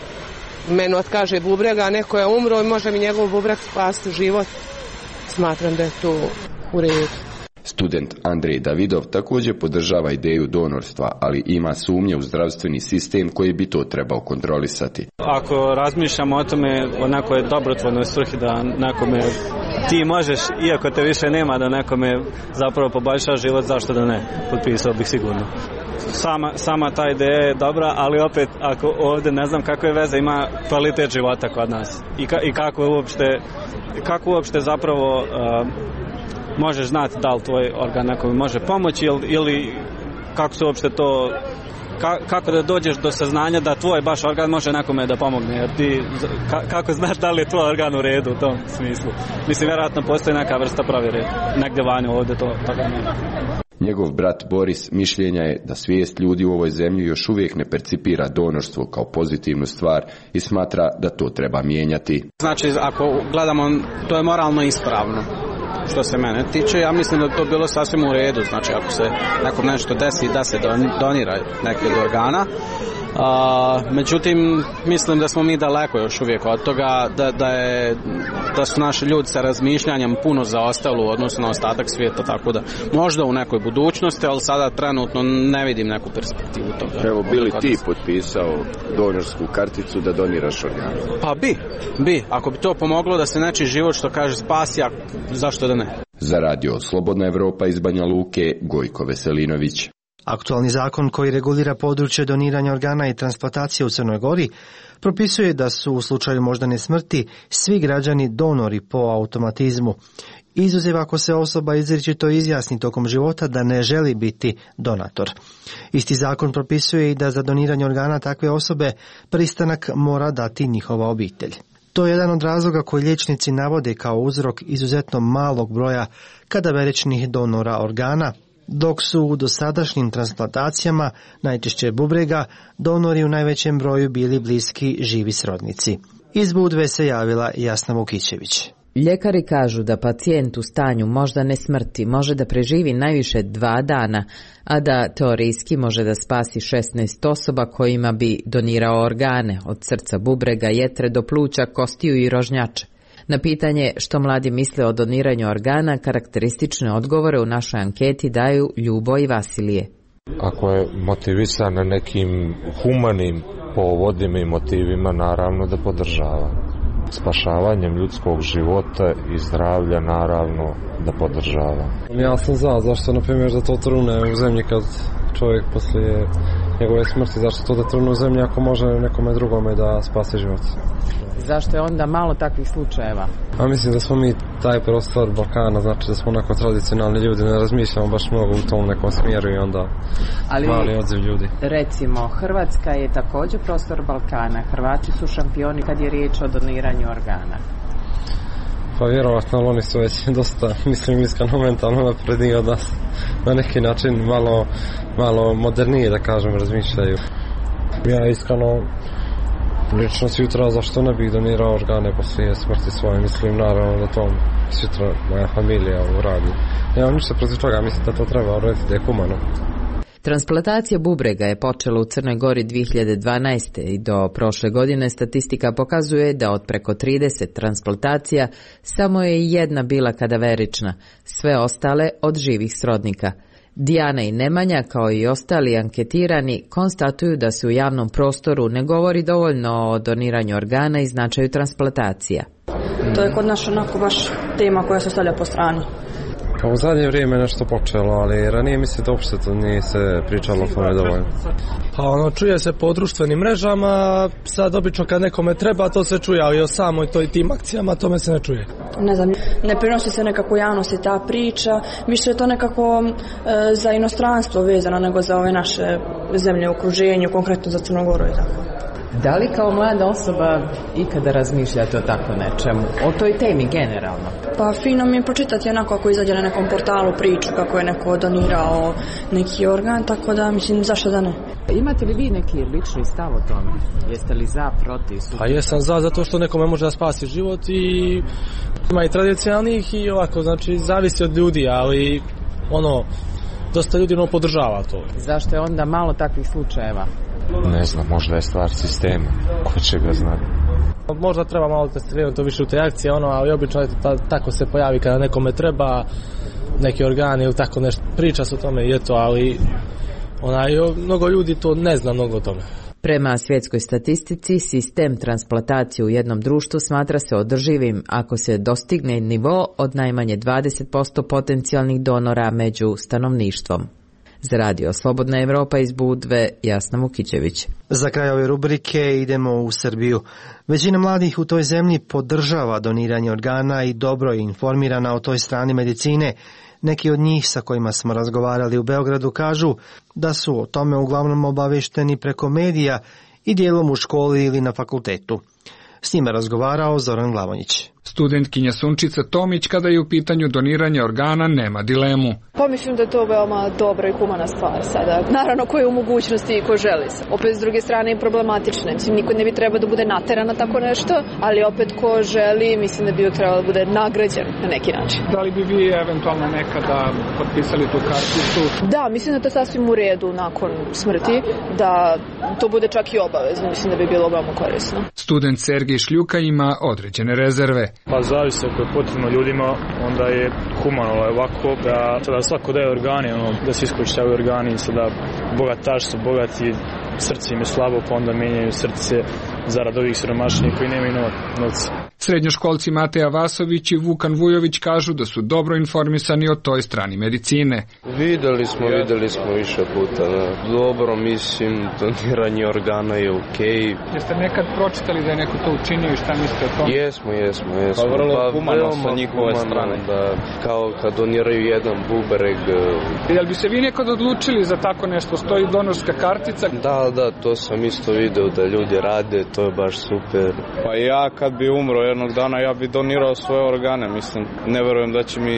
Meni otkaže bubrega, a neko je umro i može mi njegov bubreg spasti život. Smatram da je to u redu. Student Andrej Davidov također podržava ideju donorstva, ali ima sumnje u zdravstveni sistem koji bi to trebao kontrolisati. Ako razmišljamo o tome, o nekoj dobrotvornoj svrhi da nekome ti možeš, iako te više nema, da nekome zapravo poboljša život, zašto da ne? Potpisao bih sigurno. Sama, sama ta ideja je dobra, ali opet ako ovdje ne znam kakve veze ima kvalitet života kod nas i, ka, i kako uopšte kako uopšte zapravo uh, možeš znati da li tvoj organ nekome može pomoći ili, ili kako se uopšte to ka, kako da dođeš do saznanja da tvoj baš organ može nekome da pomogne, jer ti ka, kako znaš da li je tvoj organ u redu u tom smislu. Mislim, vjerojatno postoji neka vrsta provjere negdje vani, ovdje to toga nema. Njegov brat Boris mišljenja je da svijest ljudi u ovoj zemlji još uvijek ne percipira donorstvo kao pozitivnu stvar i smatra da to treba mijenjati. Znači, ako gledamo, to je moralno ispravno. Što se mene tiče, ja mislim da to bilo sasvim u redu. Znači, ako se nekom nešto desi da se donira neki od organa, Uh, međutim, mislim da smo mi daleko još uvijek od toga, da, da, je, da su naši ljudi sa razmišljanjem puno zaostali u odnosu na ostatak svijeta, tako da možda u nekoj budućnosti, ali sada trenutno ne vidim neku perspektivu toga. Evo, bi li ti potpisao donorsku karticu da doniraš organ? Pa bi, bi. Ako bi to pomoglo da se nečiji život, što kaže, spasi, zašto da ne? Za radio Slobodna Evropa iz Banja Luke, Gojko Veselinović. Aktualni zakon koji regulira područje doniranja organa i transplantacije u Crnoj Gori propisuje da su u slučaju moždane smrti svi građani donori po automatizmu. Izuzev ako se osoba izričito izjasni tokom života da ne želi biti donator. Isti zakon propisuje i da za doniranje organa takve osobe pristanak mora dati njihova obitelj. To je jedan od razloga koji liječnici navode kao uzrok izuzetno malog broja kadaveričnih donora organa, dok su u dosadašnjim transplantacijama, najčešće bubrega, donori u najvećem broju bili bliski živi srodnici. Iz Budve se javila Jasna Vukićević. Ljekari kažu da pacijent u stanju moždane smrti može da preživi najviše dva dana, a da teorijski može da spasi šesnaest osoba kojima bi donirao organe, od srca, bubrega, jetre do pluća, kostiju i rožnjače. Na pitanje što mladi misle o doniranju organa, karakteristične odgovore u našoj anketi daju Ljubo i Vasilije. Ako je motivisan nekim humanim povodima i motivima, naravno da podržava. Spašavanjem ljudskog života i zdravlja, naravno da podržava. Ja sam za, zašto na primjer da to trune u zemlji kad čovjek poslije njegove smrti, zašto to da trune u zemlji ako može nekome drugome da spase život. Zašto je onda malo takvih slučajeva? A mislim da smo mi taj prostor Balkana, znači da smo onako tradicionalni ljudi, ne razmišljamo baš mnogo u tom nekom smjeru i onda ali, mali odziv ljudi. Recimo, Hrvatska je također prostor Balkana. Hrvati su šampioni kad je riječ o doniranju organa. Pa vjerovatno, ali oni su već dosta, mislim, iskreno mentalno napredniji od nas. Na neki način malo, malo modernije, da kažem, razmišljaju. Ja iskreno, lično sutra, zašto ne bih donirao organe poslije smrti svoje, mislim, naravno da to sutra moja familija uradi. Nemam ništa protiv toga, mislim da to treba uraditi, da je humano. Transplantacija bubrega je počela u Crnoj Gori dvije hiljade dvanaeste. i do prošle godine statistika pokazuje da od preko trideset transplantacija samo je jedna bila kadaverična, sve ostale od živih srodnika. Dijana i Nemanja, kao i ostali anketirani, konstatuju da se u javnom prostoru ne govori dovoljno o doniranju organa i značaju transplantacija. To je kod nas onako baš tema koja se stavlja po strani. Kao u zadnje vrijeme nešto počelo, ali ranije mislim da uopšte to nije se pričalo o tome dovoljno. Pa ono, čuje se po društvenim mrežama, sad obično kad nekome treba to se čuje, ali o samoj toj tim akcijama tome se ne čuje. Ne znam, ne prenosi se nekako javnosti ta priča, više je to nekako e, za inostranstvo vezano nego za ove naše zemlje u okruženju, konkretno za Crnu Goru i tako. Da li kao mlada osoba ikada razmišljate o tako nečemu, o toj temi generalno? Pa fino mi je pročitati onako ako izađe na nekom portalu priču kako je neko donirao neki organ, tako da mislim zašto da ne. Imate li vi neki lični stav o tome? Jeste li za, protiv? Pa jesam za, zato što nekome može da spasi život i ima i tradicionalnih i ovako, znači zavisi od ljudi, ali ono, dosta ljudi ono podržava to. Zašto je onda malo takvih slučajeva? Ne znam, možda je stvar sistema, ko će ga znati. Možda treba malo testirati to više u te akcije, ono, ali obično ta, tako se pojavi kada nekome treba neki organi ili tako nešto, priča se o tome i eto, ali onaj, mnogo ljudi to ne zna mnogo o tome. Prema svjetskoj statistici, sistem transplantacije u jednom društvu smatra se održivim ako se dostigne nivo od najmanje dvadeset posto potencijalnih donora među stanovništvom. Za radio Slobodna Evropa iz Budve, Jasna Mukićević. Za kraj ove rubrike idemo u Srbiju. Većina mladih u toj zemlji podržava doniranje organa i dobro je informirana o toj strani medicine. Neki od njih sa kojima smo razgovarali u Beogradu kažu da su o tome uglavnom obavešteni preko medija i dijelom u školi ili na fakultetu. S njima razgovarao Zoran Glavonjić. Studentkinja Sunčica Tomić, kada je u pitanju doniranja organa, nema dilemu. Pa mislim da je to veoma dobra i humana stvar sada. Naravno, ko je u mogućnosti i ko želi se. Opet, s druge strane, je problematične. Mislim, niko ne bi trebao da bude nateran na tako nešto, ali opet ko želi, mislim da bi uvijek trebalo da bude nagrađen na neki način. Da li bi vi eventualno nekada potpisali tu karticu? Da, mislim da je to sasvim u redu nakon smrti, da to bude čak i obavezno. Mislim da bi bilo veoma korisno. Student Sergej Šljuka ima određene rezerve. Pa zavisi ako je potrebno ljudima, onda je humano ovako da, da svako daje organi, ono, da se iskorištavaju organi, sada bogataši su bogati, srce im je slabo, pa onda menjaju srce zarad ovih siromašnijih koji nemaju novca. Srednjoškolci Mateja Vasović i Vukan Vujović kažu da su dobro informisani o toj strani medicine. Videli smo, videli smo više puta. Da. Dobro, mislim, doniranje organa je okej. Okay. Jeste nekad pročitali da je neko to učinio i šta mislite o tome? Jesmo, jesmo, jesmo. Pa vrlo pa, humano sa njihove strane. Da, kao kad doniraju jedan bubreg. Jel bi se vi nekad odlučili za tako nešto? Stoji donorska kartica? Da, da, to sam isto video da ljudi rade, to je baš super. Pa ja kad bi umro jednog dana, ja bi donirao svoje organe, mislim, ne verujem da će mi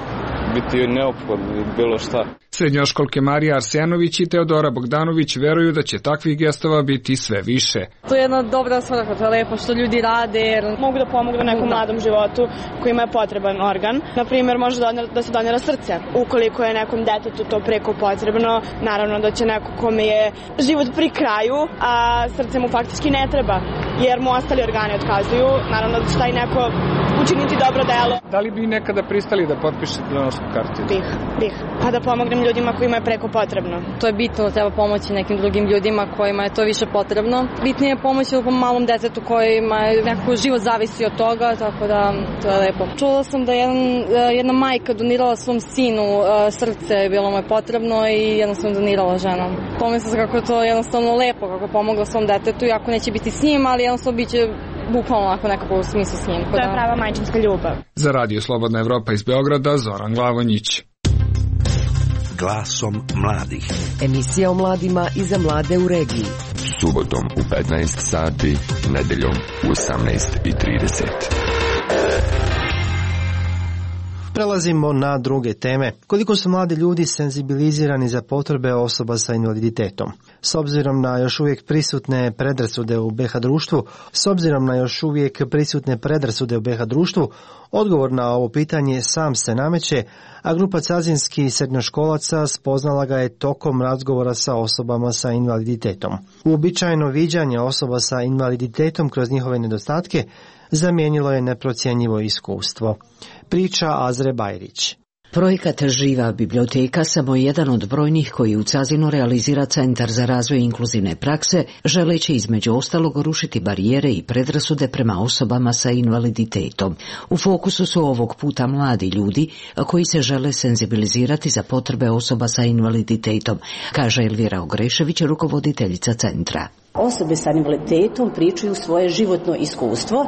biti neophodno bilo šta. Srednjoškolke Marija Arsenović i Teodora Bogdanović veruju da će takvih gestova biti sve više. To je jedna dobra svrha, to je lepo što ljudi rade, jer mogu da pomognu nekom mladom životu kojima je potreban organ. Naprimjer, može da se donira srce. Ukoliko je nekom detetu to preko potrebno, naravno da će neko kome je život pri kraju, a srce mu faktički ne treba, jer mu ostali organi otkazuju. Naravno da će taj neko učiniti dobro delo. Da li bi nekada pristali da potpišete donorsku karticu? Bih, bih. Pa da pomognem ljudima kojima je preko potrebno. To je bitno, da treba pomoći nekim drugim ljudima kojima je to više potrebno. Bitnije je pomoći ovom malom detetu kojima je nekako život zavisi od toga, tako da to je lepo. Čula sam da jedan, jedna majka donirala svom sinu srce, bilo mu je potrebno i jednostavno donirala ženom. Pomisla kako je to jednostavno lepo, kako je pomogla svom detetu, iako neće biti s njim, ali jednostavno bit će bukvalno onako nekako u smislu s njim. To je prava majčinska ljubav. Za Radio Slobodna Evropa iz Beograda, Zoran Glavonjić. Glasom mladih. Emisija o mladima i za mlade u regiji. Subotom u petnaest sati, nedeljom u osamnaest i trideset. Prelazimo na druge teme. Koliko su mladi ljudi senzibilizirani za potrebe osoba sa invaliditetom? S obzirom na još uvijek prisutne predrasude u be ha društvu, s obzirom na još uvijek prisutne predrasude u be ha društvu, odgovor na ovo pitanje sam se nameće, a grupa cazinskih srednjoškolaca spoznala ga je tokom razgovora sa osobama sa invaliditetom. Uobičajeno viđanje osoba sa invaliditetom kroz njihove nedostatke zamijenilo je neprocjenjivo iskustvo. Priča Azre Bajrić. Projekat Živa biblioteka samo je jedan od brojnih koji u Cazinu realizira Centar za razvoj inkluzivne prakse, želeći između ostalog rušiti barijere i predrasude prema osobama sa invaliditetom. U fokusu su ovog puta mladi ljudi koji se žele senzibilizirati za potrebe osoba sa invaliditetom, kaže Elvira Ogrešević, rukovoditeljica centra. Osobe sa invaliditetom pričaju svoje životno iskustvo,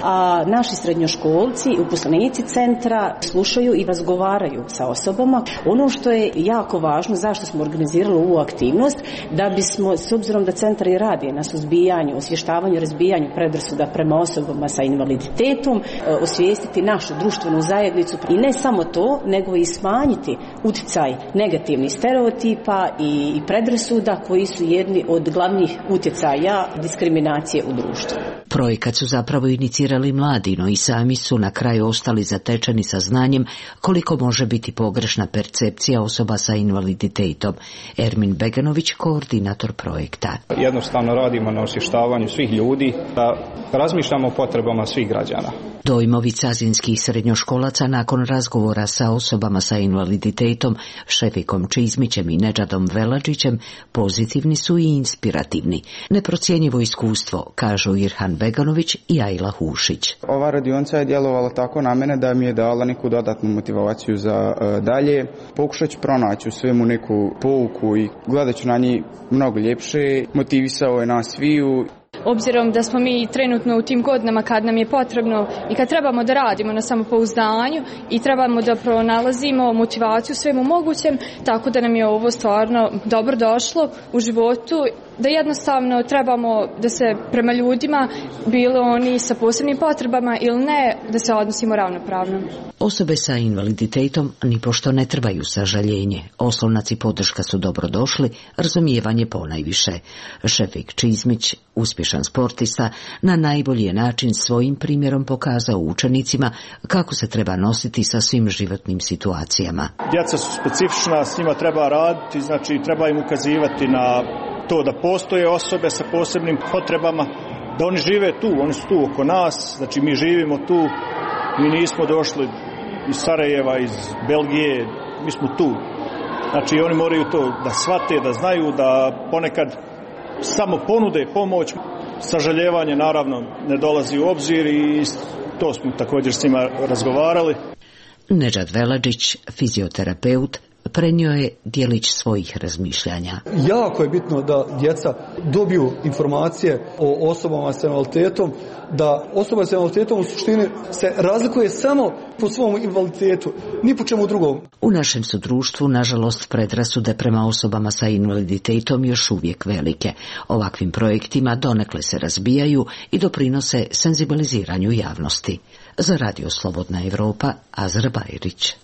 a naši srednjoškolci i uposlenici centra slušaju i razgovaraju sa osobama. Ono što je jako važno, zašto smo organizirali ovu aktivnost, da bismo, s obzirom da centar i radi na suzbijanju, osvještavanju, razbijanju predrasuda prema osobama sa invaliditetom, osvijestiti našu društvenu zajednicu i ne samo to, nego i smanjiti utjecaj negativnih stereotipa i predrasuda koji su jedni od glavnih utjecaja diskriminacije u društvu. Projekat su zapravo inicirali mladi, no i sami su na kraju ostali zatečeni sa znanjem koliko može biti pogrešna percepcija osoba sa invaliditetom. Ermin Beganović, koordinator projekta. Jednostavno radimo na osvještavanju svih ljudi, da razmišljamo o potrebama svih građana. Dojmovi cazinskih srednjoškolaca nakon razgovora sa osobama sa invaliditetom, Šefikom Čizmićem i Nedžadom Veladžićem, pozitivni su i inspirativni. Neprocjenjivo iskustvo, kažu Irhan Beganović i Ajla Hušić. Ova radionica je djelovala tako na mene da mi je dala neku dodatnu motivaciju za uh, dalje. Pokušat ću pronaći u svemu neku pouku i gledat ću na njih mnogo ljepše. Motivisao je nas sviju. Obzirom da smo mi trenutno u tim godinama kad nam je potrebno i kad trebamo da radimo na samopouzdanju i trebamo da pronalazimo motivaciju svemu mogućem, tako da nam je ovo stvarno dobro došlo u životu, da jednostavno trebamo da se prema ljudima, bilo oni sa posebnim potrebama ili ne, da se odnosimo ravnopravno. Osobe sa invaliditetom nipošto ne trebaju sažaljenje. Oslonac i podrška su dobro došli, razumijevanje ponajviše. Šefik Čizmić, uspješan sportista, na najbolji je način svojim primjerom pokazao učenicima kako se treba nositi sa svim životnim situacijama. Djeca su specifična, s njima treba raditi, znači treba im ukazivati na to da postoje osobe sa posebnim potrebama, da oni žive tu, oni su tu oko nas, znači mi živimo tu, mi nismo došli iz Sarajeva, iz Belgije, mi smo tu. Znači oni moraju to da shvate, da znaju, da ponekad samo ponude pomoć, sažaljevanje naravno ne dolazi u obzir i to smo također s njima razgovarali. Nedžad Veladžić, fizioterapeut, prenio je dijelić svojih razmišljanja. Jako je bitno da djeca dobiju informacije o osobama sa invaliditetom, da osoba sa invaliditetom u suštini se razlikuje samo po svom invaliditetu, ni po čemu drugom. U našem su društvu, nažalost, predrasude prema osobama sa invaliditetom još uvijek velike. Ovakvim projektima donekle se razbijaju i doprinose senzibiliziranju javnosti. Za Radio Slobodna Evropa, Azra Bajrić.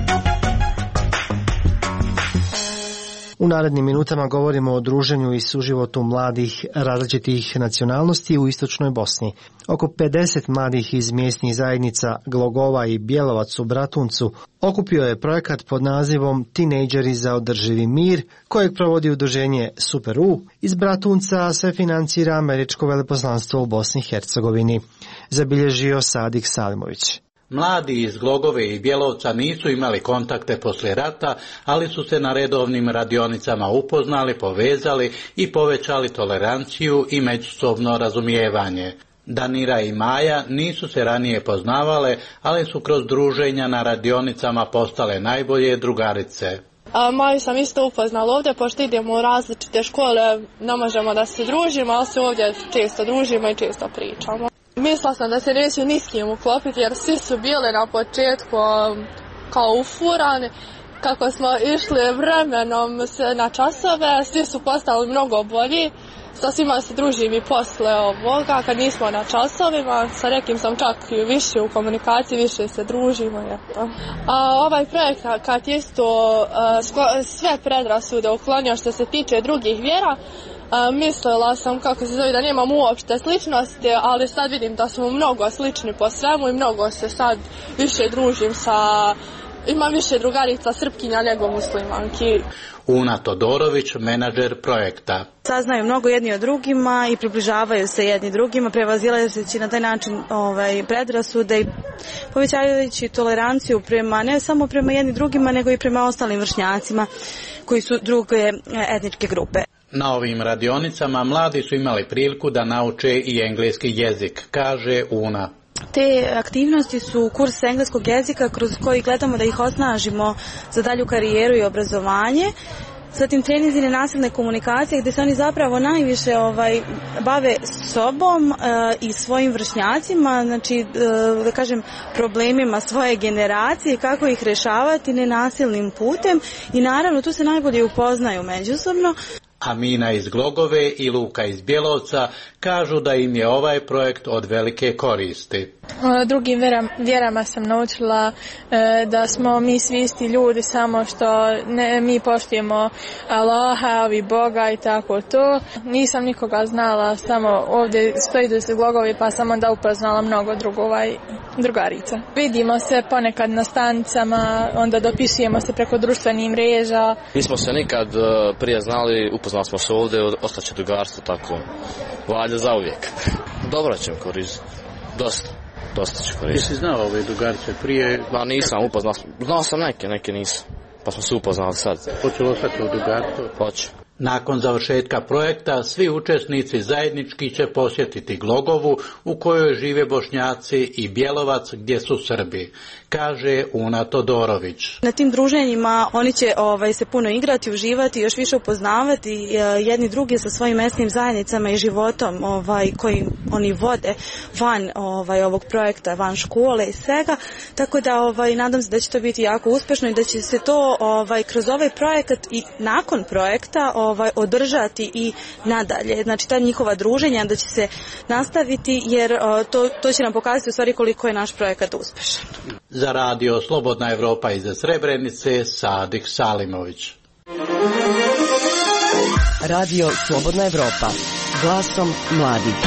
U narednim minutama govorimo o druženju i suživotu mladih različitih nacionalnosti u istočnoj Bosni. Oko pedeset mladih iz mjesnih zajednica Glogova i Bjelovac u Bratuncu okupio je projekat pod nazivom Tinejdžeri za održivi mir, kojeg provodi udruženje Super U iz Bratunca, a sve financira američko veleposlanstvo u Bosni i Hercegovini, zabilježio Sadik Salimović. Mladi iz Glogove i Bjelovca nisu imali kontakte poslije rata, ali su se na redovnim radionicama upoznali, povezali i povećali toleranciju i međusobno razumijevanje. Danira i Maja nisu se ranije poznavale, ali su kroz druženja na radionicama postale najbolje drugarice. A, Maju sam isto upoznala ovdje, pošto idemo u različite škole, ne možemo da se družimo, ali se ovdje često družimo i često pričamo. Mislila sam da se neću ni s kim uklopiti, jer svi su bili na početku kao ufurani. Kako smo išli vremenom na časove, svi su postali mnogo bolji. Sa svima se družim i posle ovoga, kad nismo na časovima, sa nekim sam čak više u komunikaciji, više se družimo. Eto. A ovaj projekt kad je isto a, sve predrasude uklonio što se tiče drugih vjera, a, mislila sam kako se zove da nemam uopšte sličnosti, ali sad vidim da smo mnogo slični po svemu i mnogo se sad više družim sa... Imam više drugarica Srpkinja nego muslimanki. Una Todorović, menadžer projekta. Saznaju mnogo jedni od drugima i približavaju se jedni drugima, prevazilazeći na taj način ovaj, predrasude i povećavajući toleranciju prema, ne samo prema jedni drugima, nego i prema ostalim vršnjacima koji su druge etničke grupe. Na ovim radionicama mladi su imali priliku da nauče i engleski jezik, kaže Una. Te aktivnosti su kurs engleskog jezika kroz koji gledamo da ih osnažimo za dalju karijeru i obrazovanje. Zatim treninzi nenasilne komunikacije gdje se oni zapravo najviše ovaj, bave sobom e, i svojim vršnjacima, znači e, da kažem problemima svoje generacije, kako ih rješavati nenasilnim putem i naravno tu se najbolje upoznaju međusobno. Amina iz Glogove i Luka iz Bjelovca kažu da im je ovaj projekt od velike koristi. Drugim vjeram, vjerama sam naučila e, da smo mi svi isti ljudi, samo što ne, mi poštujemo Allaha, ovi Boga i tako to. Nisam nikoga znala, samo ovdje stoji da se Glogovi, pa sam onda upoznala mnogo drugova i drugarica. Vidimo se ponekad na stanicama, onda dopisujemo se preko društvenih mreža. Nismo se nikad prije znali, upoznali smo se ovdje, ostaće drugarstvo tako, valjda za uvijek. Dobro ćemo koristiti, dosta. Dosta ću koristiti. Jesi znao ove drugarice prije? Ma nisam upoznao, znao sam neke, neke nisam, pa smo se upoznali sad. Hoće li ostati u drugarstvu? Hoće. Nakon završetka projekta, svi učesnici zajednički će posjetiti Glogovu u kojoj žive Bošnjaci i Bjelovac gdje su Srbi, kaže Una Todorović. Na tim druženjima oni će ovaj, se puno igrati, uživati, još više upoznavati jedni drugi sa svojim mesnim zajednicama i životom ovaj, koji oni vode van ovaj, ovog projekta, van škole i svega. Tako da ovaj, nadam se da će to biti jako uspješno i da će se to ovaj, kroz ovaj projekat i nakon projekta ovaj, održati i nadalje. Znači ta njihova druženja da će se nastaviti jer to, to će nam pokazati u stvari koliko je naš projekat uspješan. Za radio Slobodna Evropa iz Srebrenice, Sadik Salimović. Radio Slobodna Evropa, glasom mladih.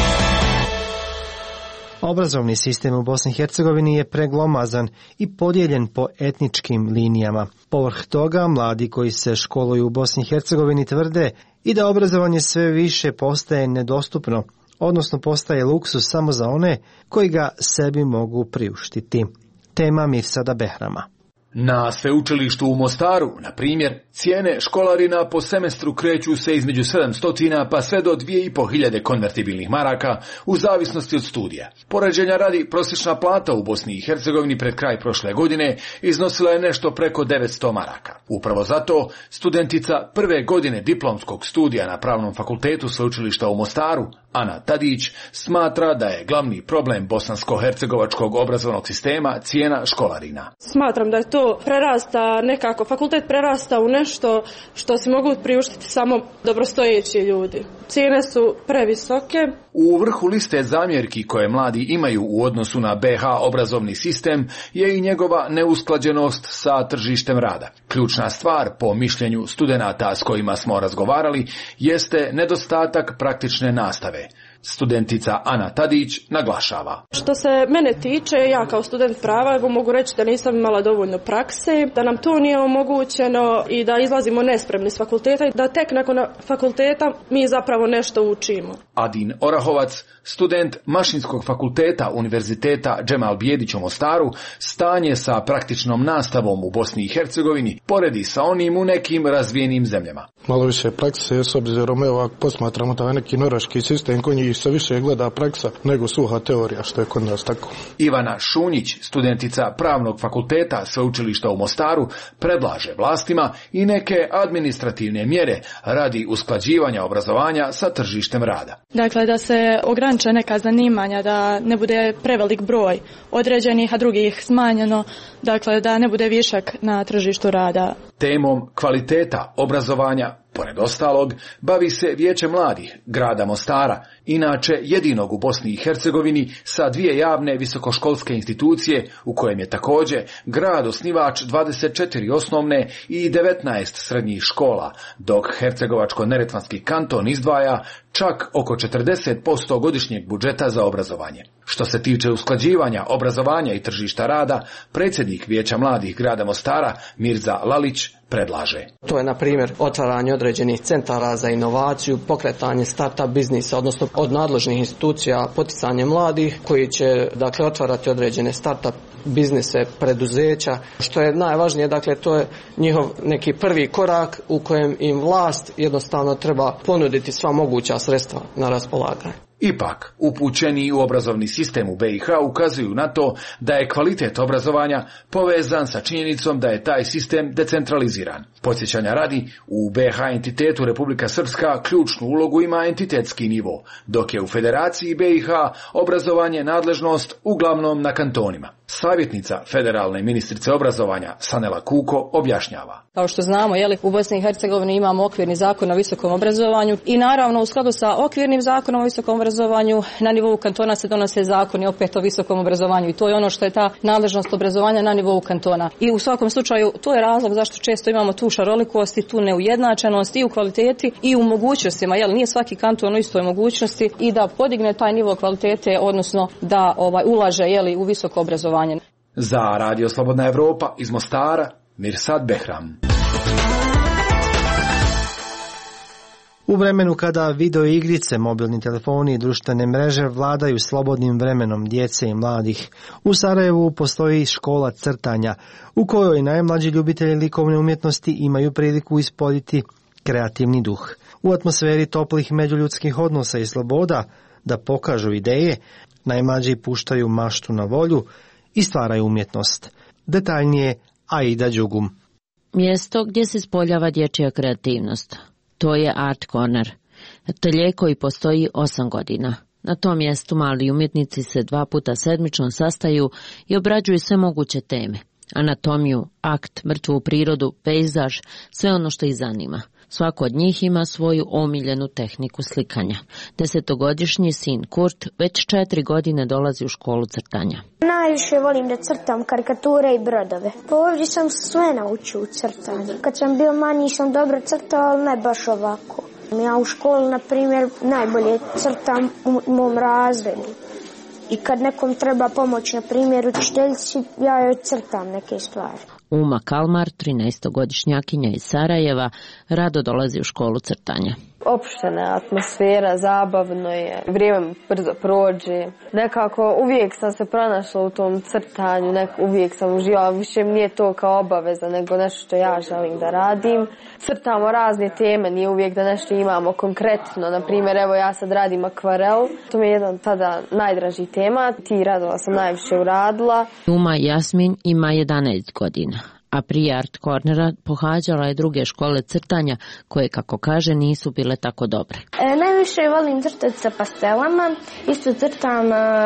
Obrazovni sistem u Bosni i Hercegovini je preglomazan i podijeljen po etničkim linijama. Povrh toga, mladi koji se školuju u Bosni i Hercegovini tvrde i da obrazovanje sve više postaje nedostupno, odnosno postaje luksus samo za one koji ga sebi mogu priuštiti. Tema Mirsada Behrama. Na sveučilištu u Mostaru, na primjer, cijene školarina po semestru kreću se između sedamsto pa sve do dvije i pol hiljade konvertibilnih maraka u zavisnosti od studija. Poređenja radi, prosječna plata u Bosni i Hercegovini pred kraj prošle godine iznosila je nešto preko devetsto maraka. Upravo zato studentica prve godine diplomskog studija na Pravnom fakultetu sveučilišta u Mostaru, Ana Tadić, smatra da je glavni problem bosansko-hercegovačkog obrazovnog sistema cijena školarina. Smatram da je to prerasta nekako, fakultet prerasta u nešto što se mogu priuštiti samo dobrostojeći ljudi. Cijene su previsoke. U vrhu liste zamjerki koje mladi imaju u odnosu na B H obrazovni sistem je i njegova neusklađenost sa tržištem rada. Ključna stvar, po mišljenju studenata s kojima smo razgovarali, jeste nedostatak praktične nastave. Studentica Ana Tadić naglašava. Što se mene tiče, ja kao student prava evo mogu reći da nisam imala dovoljno prakse, da nam to nije omogućeno i da izlazimo nespremni s fakulteta i da tek nakon fakulteta mi zapravo nešto učimo. Adin Orahovac, student Mašinskog fakulteta Univerziteta Džemal Bijedić u Mostaru, stanje sa praktičnom nastavom u Bosni i Hercegovini poredi sa onim u nekim razvijenim zemljama. Malo više prakse, s obzirom, evo, ako posmatramo taj neki norveški sistem, kod njih se više gleda praksa nego suha teorija, što je kod nas tako. Ivana Šunjić, studentica Pravnog fakulteta Sveučilišta u Mostaru, predlaže vlastima i neke administrativne mjere radi usklađivanja obrazovanja sa tržištem rada. Dakle, da se ograniče neka zanimanja, da ne bude prevelik broj određenih, a drugih smanjeno, dakle da ne bude višak na tržištu rada. Temom kvaliteta obrazovanja, pored ostalog, bavi se Vijeće mladih grada Mostara, inače jedinog u Bosni i Hercegovini sa dvije javne visokoškolske institucije u kojem je također grad osnivač dvadeset četiri osnovne i devetnaest srednjih škola, dok Hercegovačko-neretvanski kanton izdvaja čak oko četrdeset posto godišnjeg budžeta za obrazovanje. Što se tiče usklađivanja obrazovanja i tržišta rada, predsjednik Vijeća mladih grada Mostara Mirza Lalić predlaže. To je, na primjer, otvaranje određenih centara za inovaciju, pokretanje start-up biznisa, odnosno od nadležnih institucija poticanje mladih koji će, dakle, otvarati određene start-up biznise, preduzeća. Što je najvažnije, dakle, to je njihov neki prvi korak u kojem im vlast jednostavno treba ponuditi sva moguća sredstva na raspolaganje. Ipak, upućeni u obrazovni sistem u B i H ukazuju na to da je kvalitet obrazovanja povezan sa činjenicom da je taj sistem decentraliziran. Podsjećanja radi, u B i H entitetu Republika Srpska ključnu ulogu ima entitetski nivo, dok je u Federaciji B i H obrazovanje nadležnost uglavnom na kantonima. Savjetnica federalne ministrice obrazovanja Sanela Kuko objašnjava. Kao što znamo, jeli, u Bosni i Hercegovini imamo okvirni zakon o visokom obrazovanju i naravno u skladu sa okvirnim zakonom o visokom obrazovanju na nivou kantona se donose zakoni opet o visokom obrazovanju i to je ono što je ta nadležnost obrazovanja na nivou kantona. I u svakom slučaju to je razlog zašto često imamo tu šarolikost i tu neujednačenost i u kvaliteti i u mogućnostima, jel nije svaki kanton u istoj mogućnosti i da podigne taj nivo kvalitete, odnosno da ovaj ulaže jeli u visoko obrazovanje. Za Radio Slobodna Evropa iz Mostara, Mirsad Behram. U vremenu kada video igrice, mobilni telefoni i društvene mreže vladaju slobodnim vremenom djece i mladih, u Sarajevu postoji škola crtanja u kojoj najmlađi ljubitelji likovne umjetnosti imaju priliku ispoljiti kreativni duh. U atmosferi toplih međuljudskih odnosa i sloboda da pokažu ideje, najmlađi puštaju maštu na volju i stvaraju umjetnost. Detaljnije Aida Đugum. Mjesto gdje se ispoljava dječja kreativnost. To je Art Corner, atelje koji postoji osam godina. Na tom mjestu mali umjetnici se dva puta sedmično sastaju i obrađuju sve moguće teme. Anatomiju, akt, mrtvu prirodu, pejzaž, sve ono što ih zanima. Svako od njih ima svoju omiljenu tehniku slikanja. Desetogodišnji sin Kurt već četiri godine dolazi u školu crtanja. Najviše volim da crtam karikature i brodove. Ovdje sam sve naučio u crtanju. Kad sam bio manji sam dobro crtao, ali ne baš ovako. Ja u školi, na primjer, najbolje crtam u mom razredu. I kad nekom treba pomoć, na primjer učiteljici, ja joj crtam neke stvari. Uma Kalmar, trinaestogodišnjakinja iz Sarajeva, rado dolazi u školu crtanja. Opuštena atmosfera, zabavno je, vrijeme brzo prođe. Nekako uvijek sam se pronašla u tom crtanju, nek, uvijek sam uživala, više mi nije to kao obaveza nego nešto što ja želim da radim. Crtamo razne teme, nije uvijek da nešto imamo konkretno. Na primjer, evo ja sad radim akvarel, to mi je jedan tada najdraži tema, ti radova sam najviše uradila. Uma Jasmin ima jedanaest godina. A prije Art Cornera pohađala je druge škole crtanja koje, kako kaže, nisu bile tako dobre. E, najviše volim crtati sa pastelama, isto crtam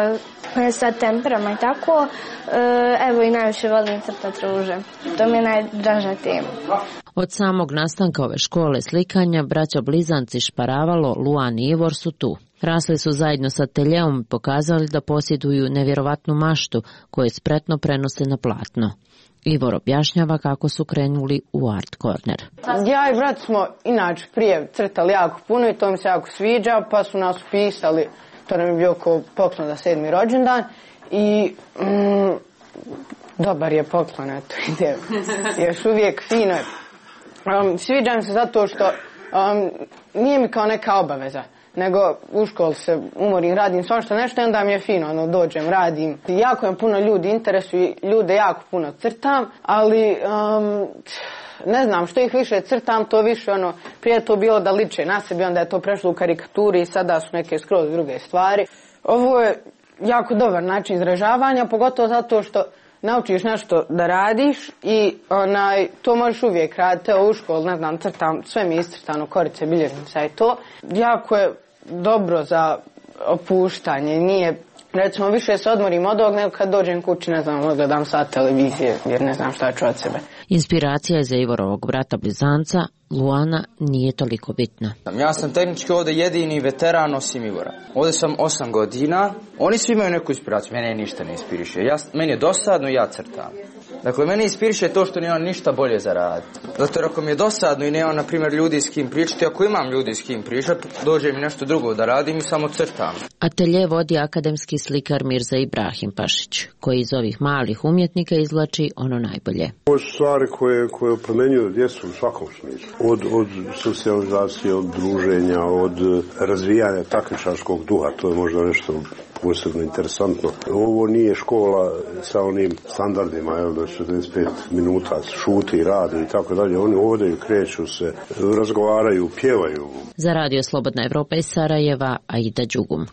e, sa temperama i tako. E, evo i najviše volim crtati ruže. To mi je najdraža tema. Od samog nastanka ove škole slikanja braća blizanci Šparavalo, Luan i Ivor su tu. Rasli su zajedno sa ateljeom i pokazali da posjeduju nevjerovatnu maštu koju spretno prenose na platno. Ivor objašnjava kako su krenuli u Art Corner. Ja i brat smo inače prije crtali jako puno i to mi se jako sviđa, pa su nas upisali, to nam je bio oko poklon za sedmi rođendan i mm, dobar je poklon, eto ide, još uvijek fino je. Um, sviđa mi se zato što um, nije mi kao neka obaveza, nego u školu se umorim, radim svašta nešto i onda mi je fino, ono, dođem, radim. Jako me puno ljudi interesuju, ljude jako puno crtam, ali um, ne znam, što ih više crtam, to više, ono, prije to bilo da liče na sebi, onda je to prešlo u karikaturi i sada su neke skroz druge stvari. Ovo je jako dobar način izražavanja, pogotovo zato što naučiš nešto da radiš i onaj, to možeš uvijek raditi. Evo u školu, ne znam, crtam, sve mi je iscrtano, korice, bilježnica i to. Jako je dobro za opuštanje, nije, recimo, više se odmorim od ovog nego kad dođem kući, ne znam, odgledam sat televizije jer ne znam šta ću od sebe. Inspiracija je za Ivorovog brata blizanca, Luana, nije toliko bitna. Ja sam tehnički ovdje jedini veteran osim Ivora. Ovdje sam osam godina, oni svi imaju neku inspiraciju, mene ništa ne inspiriše. Ja, meni je dosadno i ja crtam. Dakle, mene inspiriše to što nemam ništa bolje za raditi. Zato jer ako mi je dosadno i nemam, na primjer, ljudi s kim pričati, ako imam ljudi s kim pričati, dođe mi nešto drugo da radim i samo crtam. Atelje vodi akademski slikar Mirza Ibrahim Pašić, koji iz ovih malih umjetnika izvlači ono najbolje. Ovo su stvari koje, koje oplemenjuju djecu u svakom smislu. Od, od socijalizacije, od druženja, od razvijanja takmičarskog duha, to je možda nešto posebno interesantno. Ovo nije škola sa onim standardima, jel, da četrdeset pet minuta šuti, radi i tako dalje. Oni ovdje kreću se, razgovaraju, pjevaju. Za Radio Slobodna Evropa iz Sarajeva, Aida Đugum.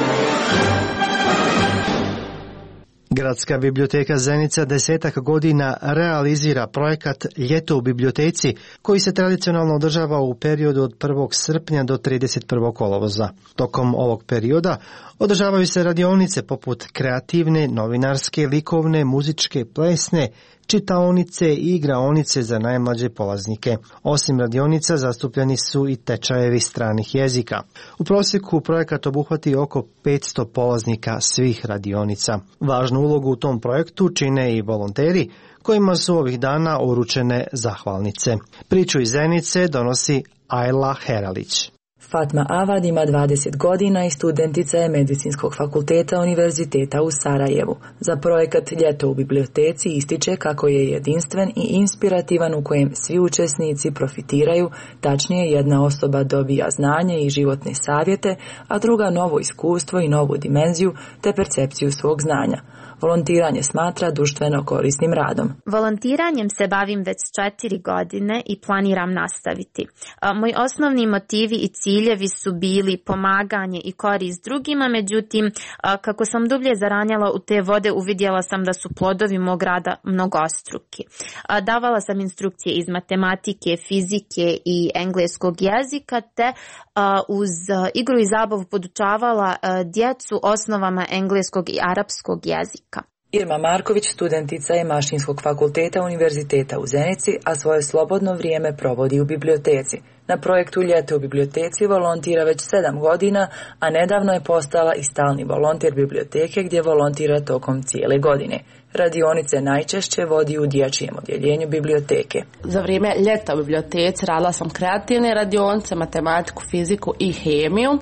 Gradska biblioteka Zenica desetak godina realizira projekat Ljeto u biblioteci, koji se tradicionalno održava u periodu od prvog srpnja do trideset prvog kolovoza. Tokom ovog perioda održavaju se radionice poput kreativne, novinarske, likovne, muzičke, plesne, čitaonice i igraonice za najmlađe polaznike. Osim radionica zastupljeni su i tečajevi stranih jezika. U prosjeku projekat obuhvati oko petsto polaznika svih radionica. Važnu ulogu u tom projektu čine i volonteri, kojima su ovih dana uručene zahvalnice. Priču iz Zenice donosi Ajla Heralić. Fatma Avad ima dvadeset godina i studentica je Medicinskog fakulteta Univerziteta u Sarajevu. Za projekat Ljeto u biblioteci ističe kako je jedinstven i inspirativan u kojem svi učesnici profitiraju, tačnije jedna osoba dobija znanje i životne savjete, a druga novo iskustvo i novu dimenziju te percepciju svog znanja. Volontiranje smatra društveno korisnim radom. Volontiranjem se bavim već četiri godine i planiram nastaviti. Moji osnovni motivi i ciljevi su bili pomaganje i korist drugima, međutim, kako sam dublje zaranjala u te vode, uvidjela sam da su plodovi mog rada mnogostruki. Davala sam instrukcije iz matematike, fizike i engleskog jezika, te uz igru i zabavu podučavala djecu osnovama engleskog i arapskog jezika. Irma Marković studentica je Mašinskog fakulteta Univerziteta u Zenici, a svoje slobodno vrijeme provodi u biblioteci. Na projektu Ljeto u biblioteci volontira već sedam godina, a nedavno je postala i stalni volonter biblioteke gdje volontira tokom cijele godine. Radionice najčešće vodi u dječjem odjeljenju biblioteke. Za vrijeme ljeta u biblioteci radila sam kreativne radionice, matematiku, fiziku i hemiju.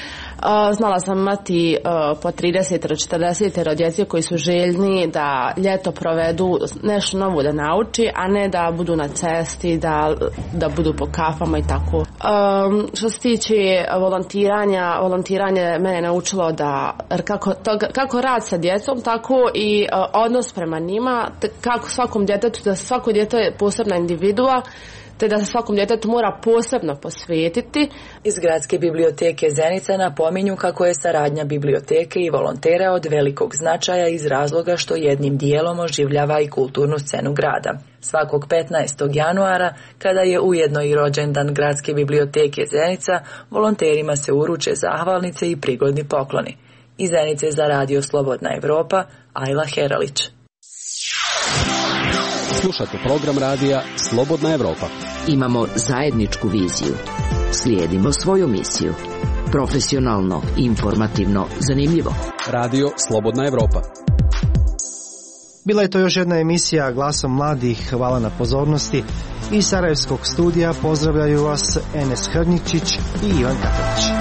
Znala sam imati po trideset do četrdeset djece koji su željni da ljeto provedu nešto novo da nauči, a ne da budu na cesti, da, da budu po kafama i tako. Um, što se tiče volontiranja, volontiranje mene naučilo da kako, to, kako rad sa djecom, tako i uh, odnos prema njima, kako svakom djetetu, da svako dijete je posebna individua, te da se svakom djetetu mora posebno posvetiti. Iz Gradske biblioteke Zenica napominju kako je saradnja biblioteke i volontera od velikog značaja iz razloga što jednim dijelom oživljava i kulturnu scenu grada. Svakog petnaestog januara, kada je ujedno i rođendan Gradske biblioteke Zenica, volonterima se uruče zahvalnice i prigodni pokloni. Iz Zenice za Radio Slobodna Evropa, Ajla Heralić. Slušate program radija Slobodna Evropa. Imamo zajedničku viziju. Slijedimo svoju misiju. Profesionalno, informativno, zanimljivo. Radio Slobodna Evropa. Bila je to još jedna emisija Glasom mladih. Hvala na pozornosti. Iz Sarajevskog studija pozdravljaju vas Enes Hrničić i Ivan Katanić.